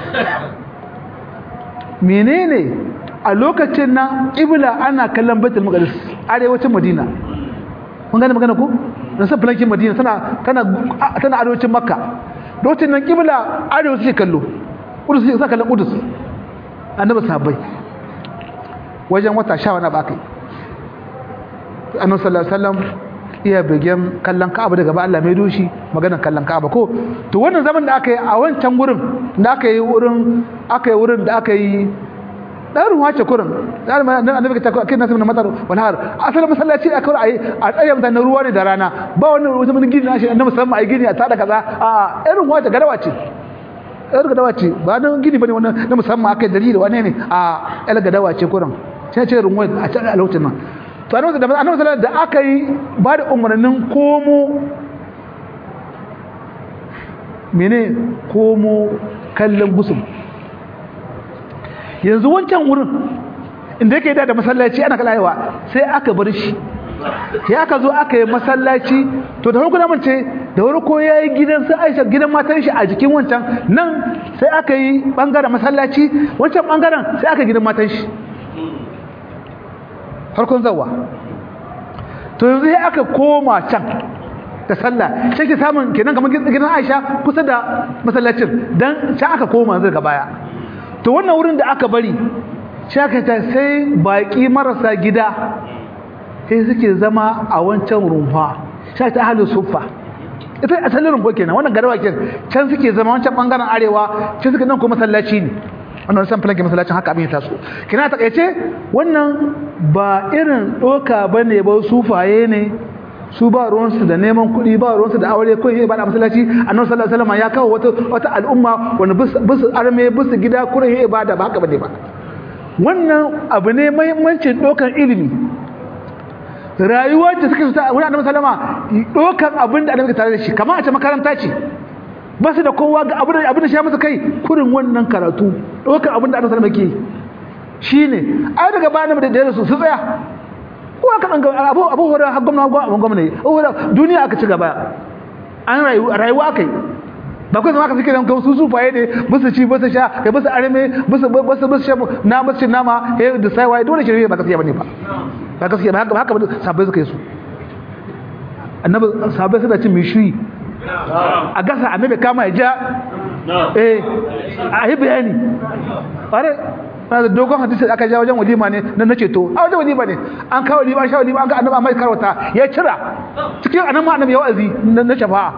menene a lokacin nan ibla ana kallon baitul maqdis arewacin madina kun gane magana ko na san flankin madina tana arewacin makka lokacin nan ibla arewa suke kallo kudus suke kallon kudus annabi sahabbai wajen wata 10 na bakai annabi sallallahu alaihi wasallam iya begen kallon Ka'aba daga ba Allah mai doshi maganar kallon Ka'aba ko to wannan zaman da aka yi a wancan gurin da aka yi wurin da aka yi darin wace kurin annabi ta kai nasu matar walhar asalin masallaci aka yi a tsaye mutanen ruwa ne da rana ba wannan wata mun gini na shi annabi musamman ai gini a tada kaza a irin wace gadawa ce ba nan gini bane wannan na musamman aka yi dalili wane ne a el gadawa ce kurin sai ce irin wace a cikin lokacin nan to annabi sallallahu da aka yi ba da umarnin komo mene komo kallon gusum yanzu wancan wurin inda yake da masallaci ana kalayewa sai aka bar shi ya aka zo aka yi masallaci to da farko namun ce da farko ya yi gidan su Aisha gidan matan shi a jikin wancan nan sai aka yi bangaren masallaci wancan bangaren sai aka gidan matan shi farkon zawa to yanzu ya aka koma can da sallah sai ke samun kenan kamar gidan Aisha kusa da masallacin dan can aka koma yanzu daga baya to wannan wurin da aka bari shakata sai baki marasa gida sai suke zama a wancan rumfa sai ta halu suffa ita asalin rumfa kenan wannan garawa kenan can suke zama wancan bangaren arewa can suke nan kuma masallaci ne wannan san planke masallacin haka abin ya taso kina takeice wannan ba irin doka bane ba sufaye ne su ba ruwansu da neman kuɗi ba ruwansu da aure ko ba da masallaci annabi sallallahu alaihi wasallam ya kawo wata al'umma wanda bisu arme bisu gida kurin ibada ba haka bane ba wannan abu ne muhimmancin dokan ilimi rayuwar da suka fita wurin annabi sallama dokan abin da annabi tare da shi kamar a ce makaranta ce ba su da kowa ga abin da shi masa kai kurin wannan karatu dokan abin da annabi sallama ke shine ai daga bayan da su tsaya ko aka dan abu hore har gwamnati duniya aka ci gaba an rayuwa kai ba kai zama ka suke dan su sufaye ne basu ci basu sha kai basu arme basu sha na basu cin nama da sai waye dole shirye ba gaskiya bane ba gaskiya ba haka sabai suka yi su annabi sabai suka cin mishuyi a gasa annabi kama ya ja a yi bayani na da dogon hadisi da aka ja wajen walima ne na ceto a wajen walima ne an kawo walima sha walima an ga annabi amma karwata ya cira cikin annabi ya wa'azi na shafa'a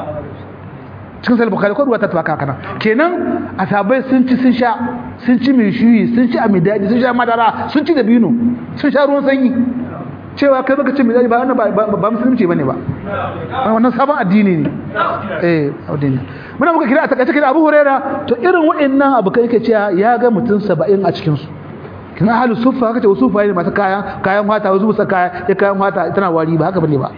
cikin sahih bukhari ko ruwa ta tabaka kana kenan asabai sun ci sun sha sun ci mishuyi sun ci amidaji sun sha madara sun ci dabino sun sha ruwan sanyi cewa kai baka ci midaji ba wannan ba musulunci bane ba wannan sabon addini ne addini muna muka kira a takaice kira Abu Huraira to irin wa'annan abu kai yake cewa ya ga mutum 70 a cikin su kina halu sufa kace wasu fa ne masu kayan mata wasu musa kayan mata tana wari ba haka bane ba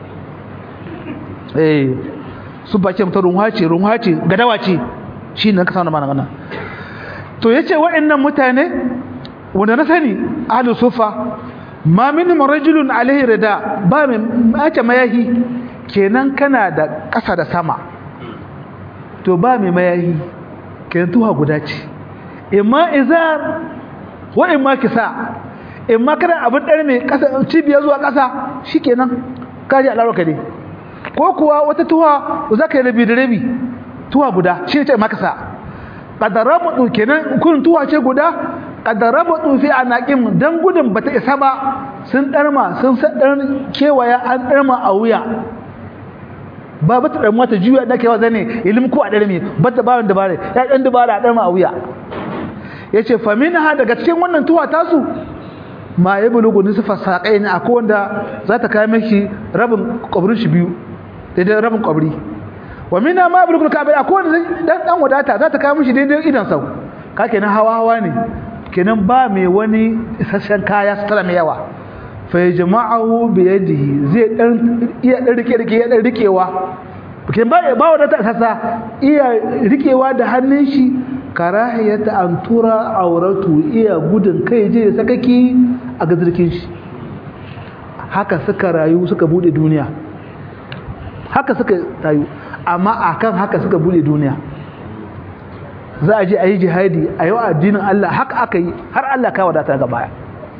su bace mutum runwa ce gadawa ce shine ka sauna mana to yace wa'annan mutane wanda na sani halu sufa ma minhum rajulun alaihi rida ba mai mace mayahi kenan kana da ƙasa da sama to ba mai mayahi kenan tuha guda ce imma izar wa imma kisa imma kana abin dare mai ƙasa cibiya zuwa ƙasa shikenan kaji alarka ne ko kuwa wata tuha zaka yi rabi da rabi tuha guda shi ne ce maka sa qadarabu kenan kun tuha ce guda qadarabu fi anaqim dan gudun bata isa ba sun darma sun sadan kewaya an darma a wuya ba bata darma ta juya da kewa zane ilimi ko a darme bata ba wanda bare ya dan dubara a darma a wuya yace fa minha daga cikin wannan tuwa tasu ma yablugu nisfa saqain akwai wanda za ta kai miki rabin kabrin shi biyu daidai rabin kabri wa minha ma yablugu kabai akwai wanda dan wadata za ta kai mishi daidai idan sau ka kenan hawa ne kenan ba mai wani isasshen kaya sutura mai yawa fa jama'ahu bi yadihi zai dan iya dan rikewa kin ba wadata sassa iya rikewa da hannun shi karahiyata an tura auratu iya gudun kai je sakaki a gazirkin shi haka suka rayu suka bude duniya haka suka rayu amma akan haka suka bude duniya za a je a yi jihadi a yau addinin Allah haka aka yi har Allah ka wadata ga baya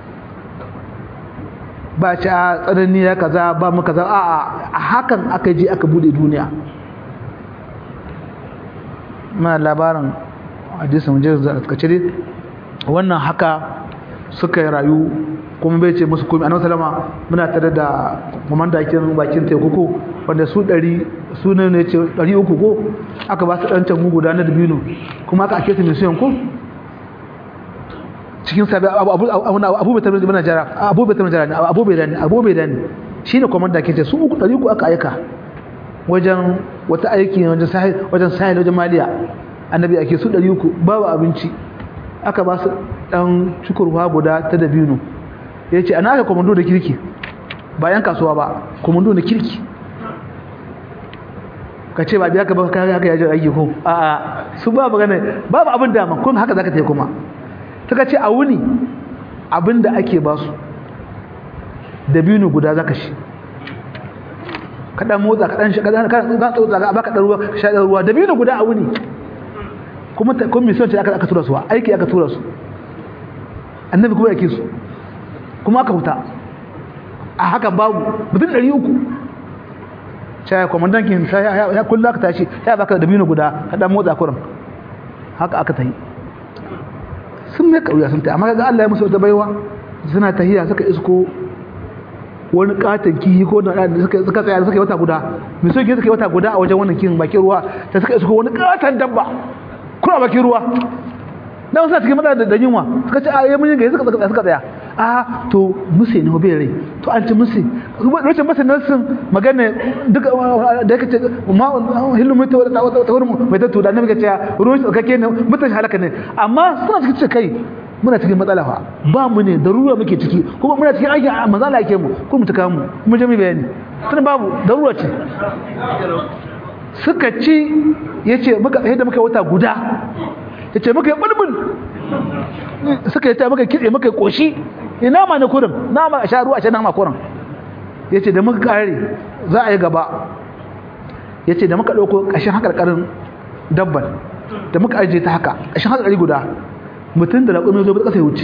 ba ci a tsanani ya kaza ba mu kaza a hakan aka je aka bude duniya ma labarin hadisin mujahid kace dai wannan haka suka rayu kuma bai ce musu komai annabi sallama muna tare da komandakin bakin teku ko wanda su 100 su ne ce 300 ko aka ba su dan tangu guda na dabino kuma aka ake su mission ko cikin sabi abu bai tabbata bana jara abu bai dani shine komanda ke ce su 300 aka aika wajen wata aiki wajen sahil wajen maliya annabi ake su 300 babu abinci aka ba su dan cukurwa guda ta dabino yace ana aka komando da kirki ba yan kasuwa ba komando na kirki ka ce ba biya ka ba ka haka yaji aiki ko a'a su ba magana babu abin dama kuma haka zaka tayi kuma suka ce a wuni abin da ake ba su dabino guda zaka shi kadan motsa kadan shi kadan tsotsa ga baka dan ruwa sha dan ruwa dabino guda a wuni kuma mission ce aka tura su aiki aka tura su annabi kuma yake su kuma aka huta a haka babu mutum 300 sai komandan kin sai ya kullu aka tashi ya baka dabino guda kadan motsa kurin haka aka tayi sun mai kauya sun tayi amma ga Allah ya musu da baiwa suna tahiya suka isko wani katon kihi ko da suka tsaya suka yi wata guda mai soke suka yi wata guda a wajen wannan kihin bakin ruwa ta suka isko wani katon dabba kuna bakin ruwa dan wasu cikin matsala da yunwa suka ce a yi mun yin suka tsaya a to musu ne bai rai to an ci musu rashin masa nasin magana duka da yake ce ma hillu mai ta wurin mai ta tuda na muka ce ruwan tsakake ne mutan halaka ne amma suna cikin ce kai muna cikin matsala fa ba mu ne darura muke ciki kuma muna cikin aiki a mazala yake mu ko mu tuka mu kuma jami bayani tun babu darura ce suka ci yace muka sai da muka wata guda yace muka yi bulbul suka yi ta muka kitse muka koshi ina ma na kurin nama a sha ruwa a sha nama kurin yace da muka kare za a yi gaba yace da muka dauko kashin hakarkarin dabban da muka aje ta haka kashin hakarkari guda mutum da raƙumi zo ƙasa ya wuce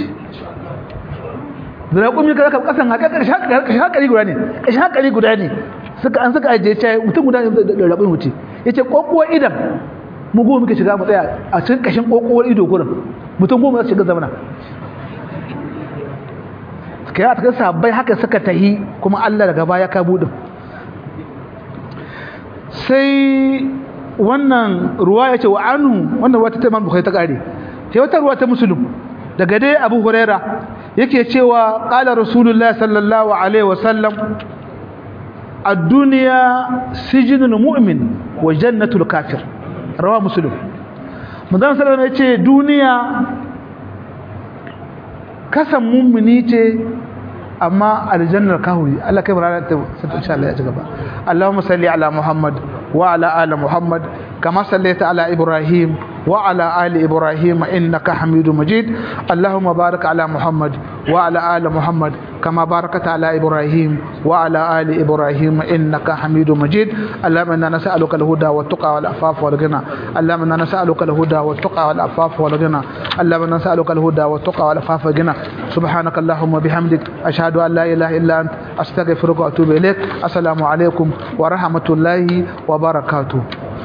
da raƙumi ka zaka ƙasan haka ƙarshen haƙari guda ne ƙarshen haƙari guda ne suka ajiye ce mutum guda ne da raƙumi wuce ya ce ƙoƙuwar idan mu goma muke shiga mu tsaya a cikin ƙashin ƙoƙuwar ido gurin mutum goma za su shiga zamana suka yi a cikin sabbai haka suka tahi kuma Allah daga baya ka buɗin sai wannan ruwa ya ce wa anu wannan wata ta imam bukhari ta ƙare sai wata ruwa ta musulun daga dai abu huraira yake cewa qala rasulullahi sallallahu alaihi wasallam ad-dunya sijnul mu'min wa jannatul kafir rawa muslim manzon sallallahu alaihi yace duniya kasan mu'mini ce amma aljannar kahuri Allah kai barana ta insha Allah ya ci gaba Allahumma salli ala Muhammad wa ala ali Muhammad kama sallaita ala Ibrahim وعلى آل إبراهيم إنك حميد مجيد اللهم بارك على محمد وعلى آل محمد كما باركت على إبراهيم وعلى آل إبراهيم إنك حميد مجيد اللهم إنا نسألك الهدى والتقى والعفاف والغنى اللهم إنا نسألك الهدى والتقى والعفاف والغنى اللهم إنا نسألك الهدى والتقى والعفاف والغنى سبحانك اللهم وبحمدك أشهد أن لا إله إلا أنت أستغفرك وأتوب إليك السلام عليكم ورحمة الله وبركاته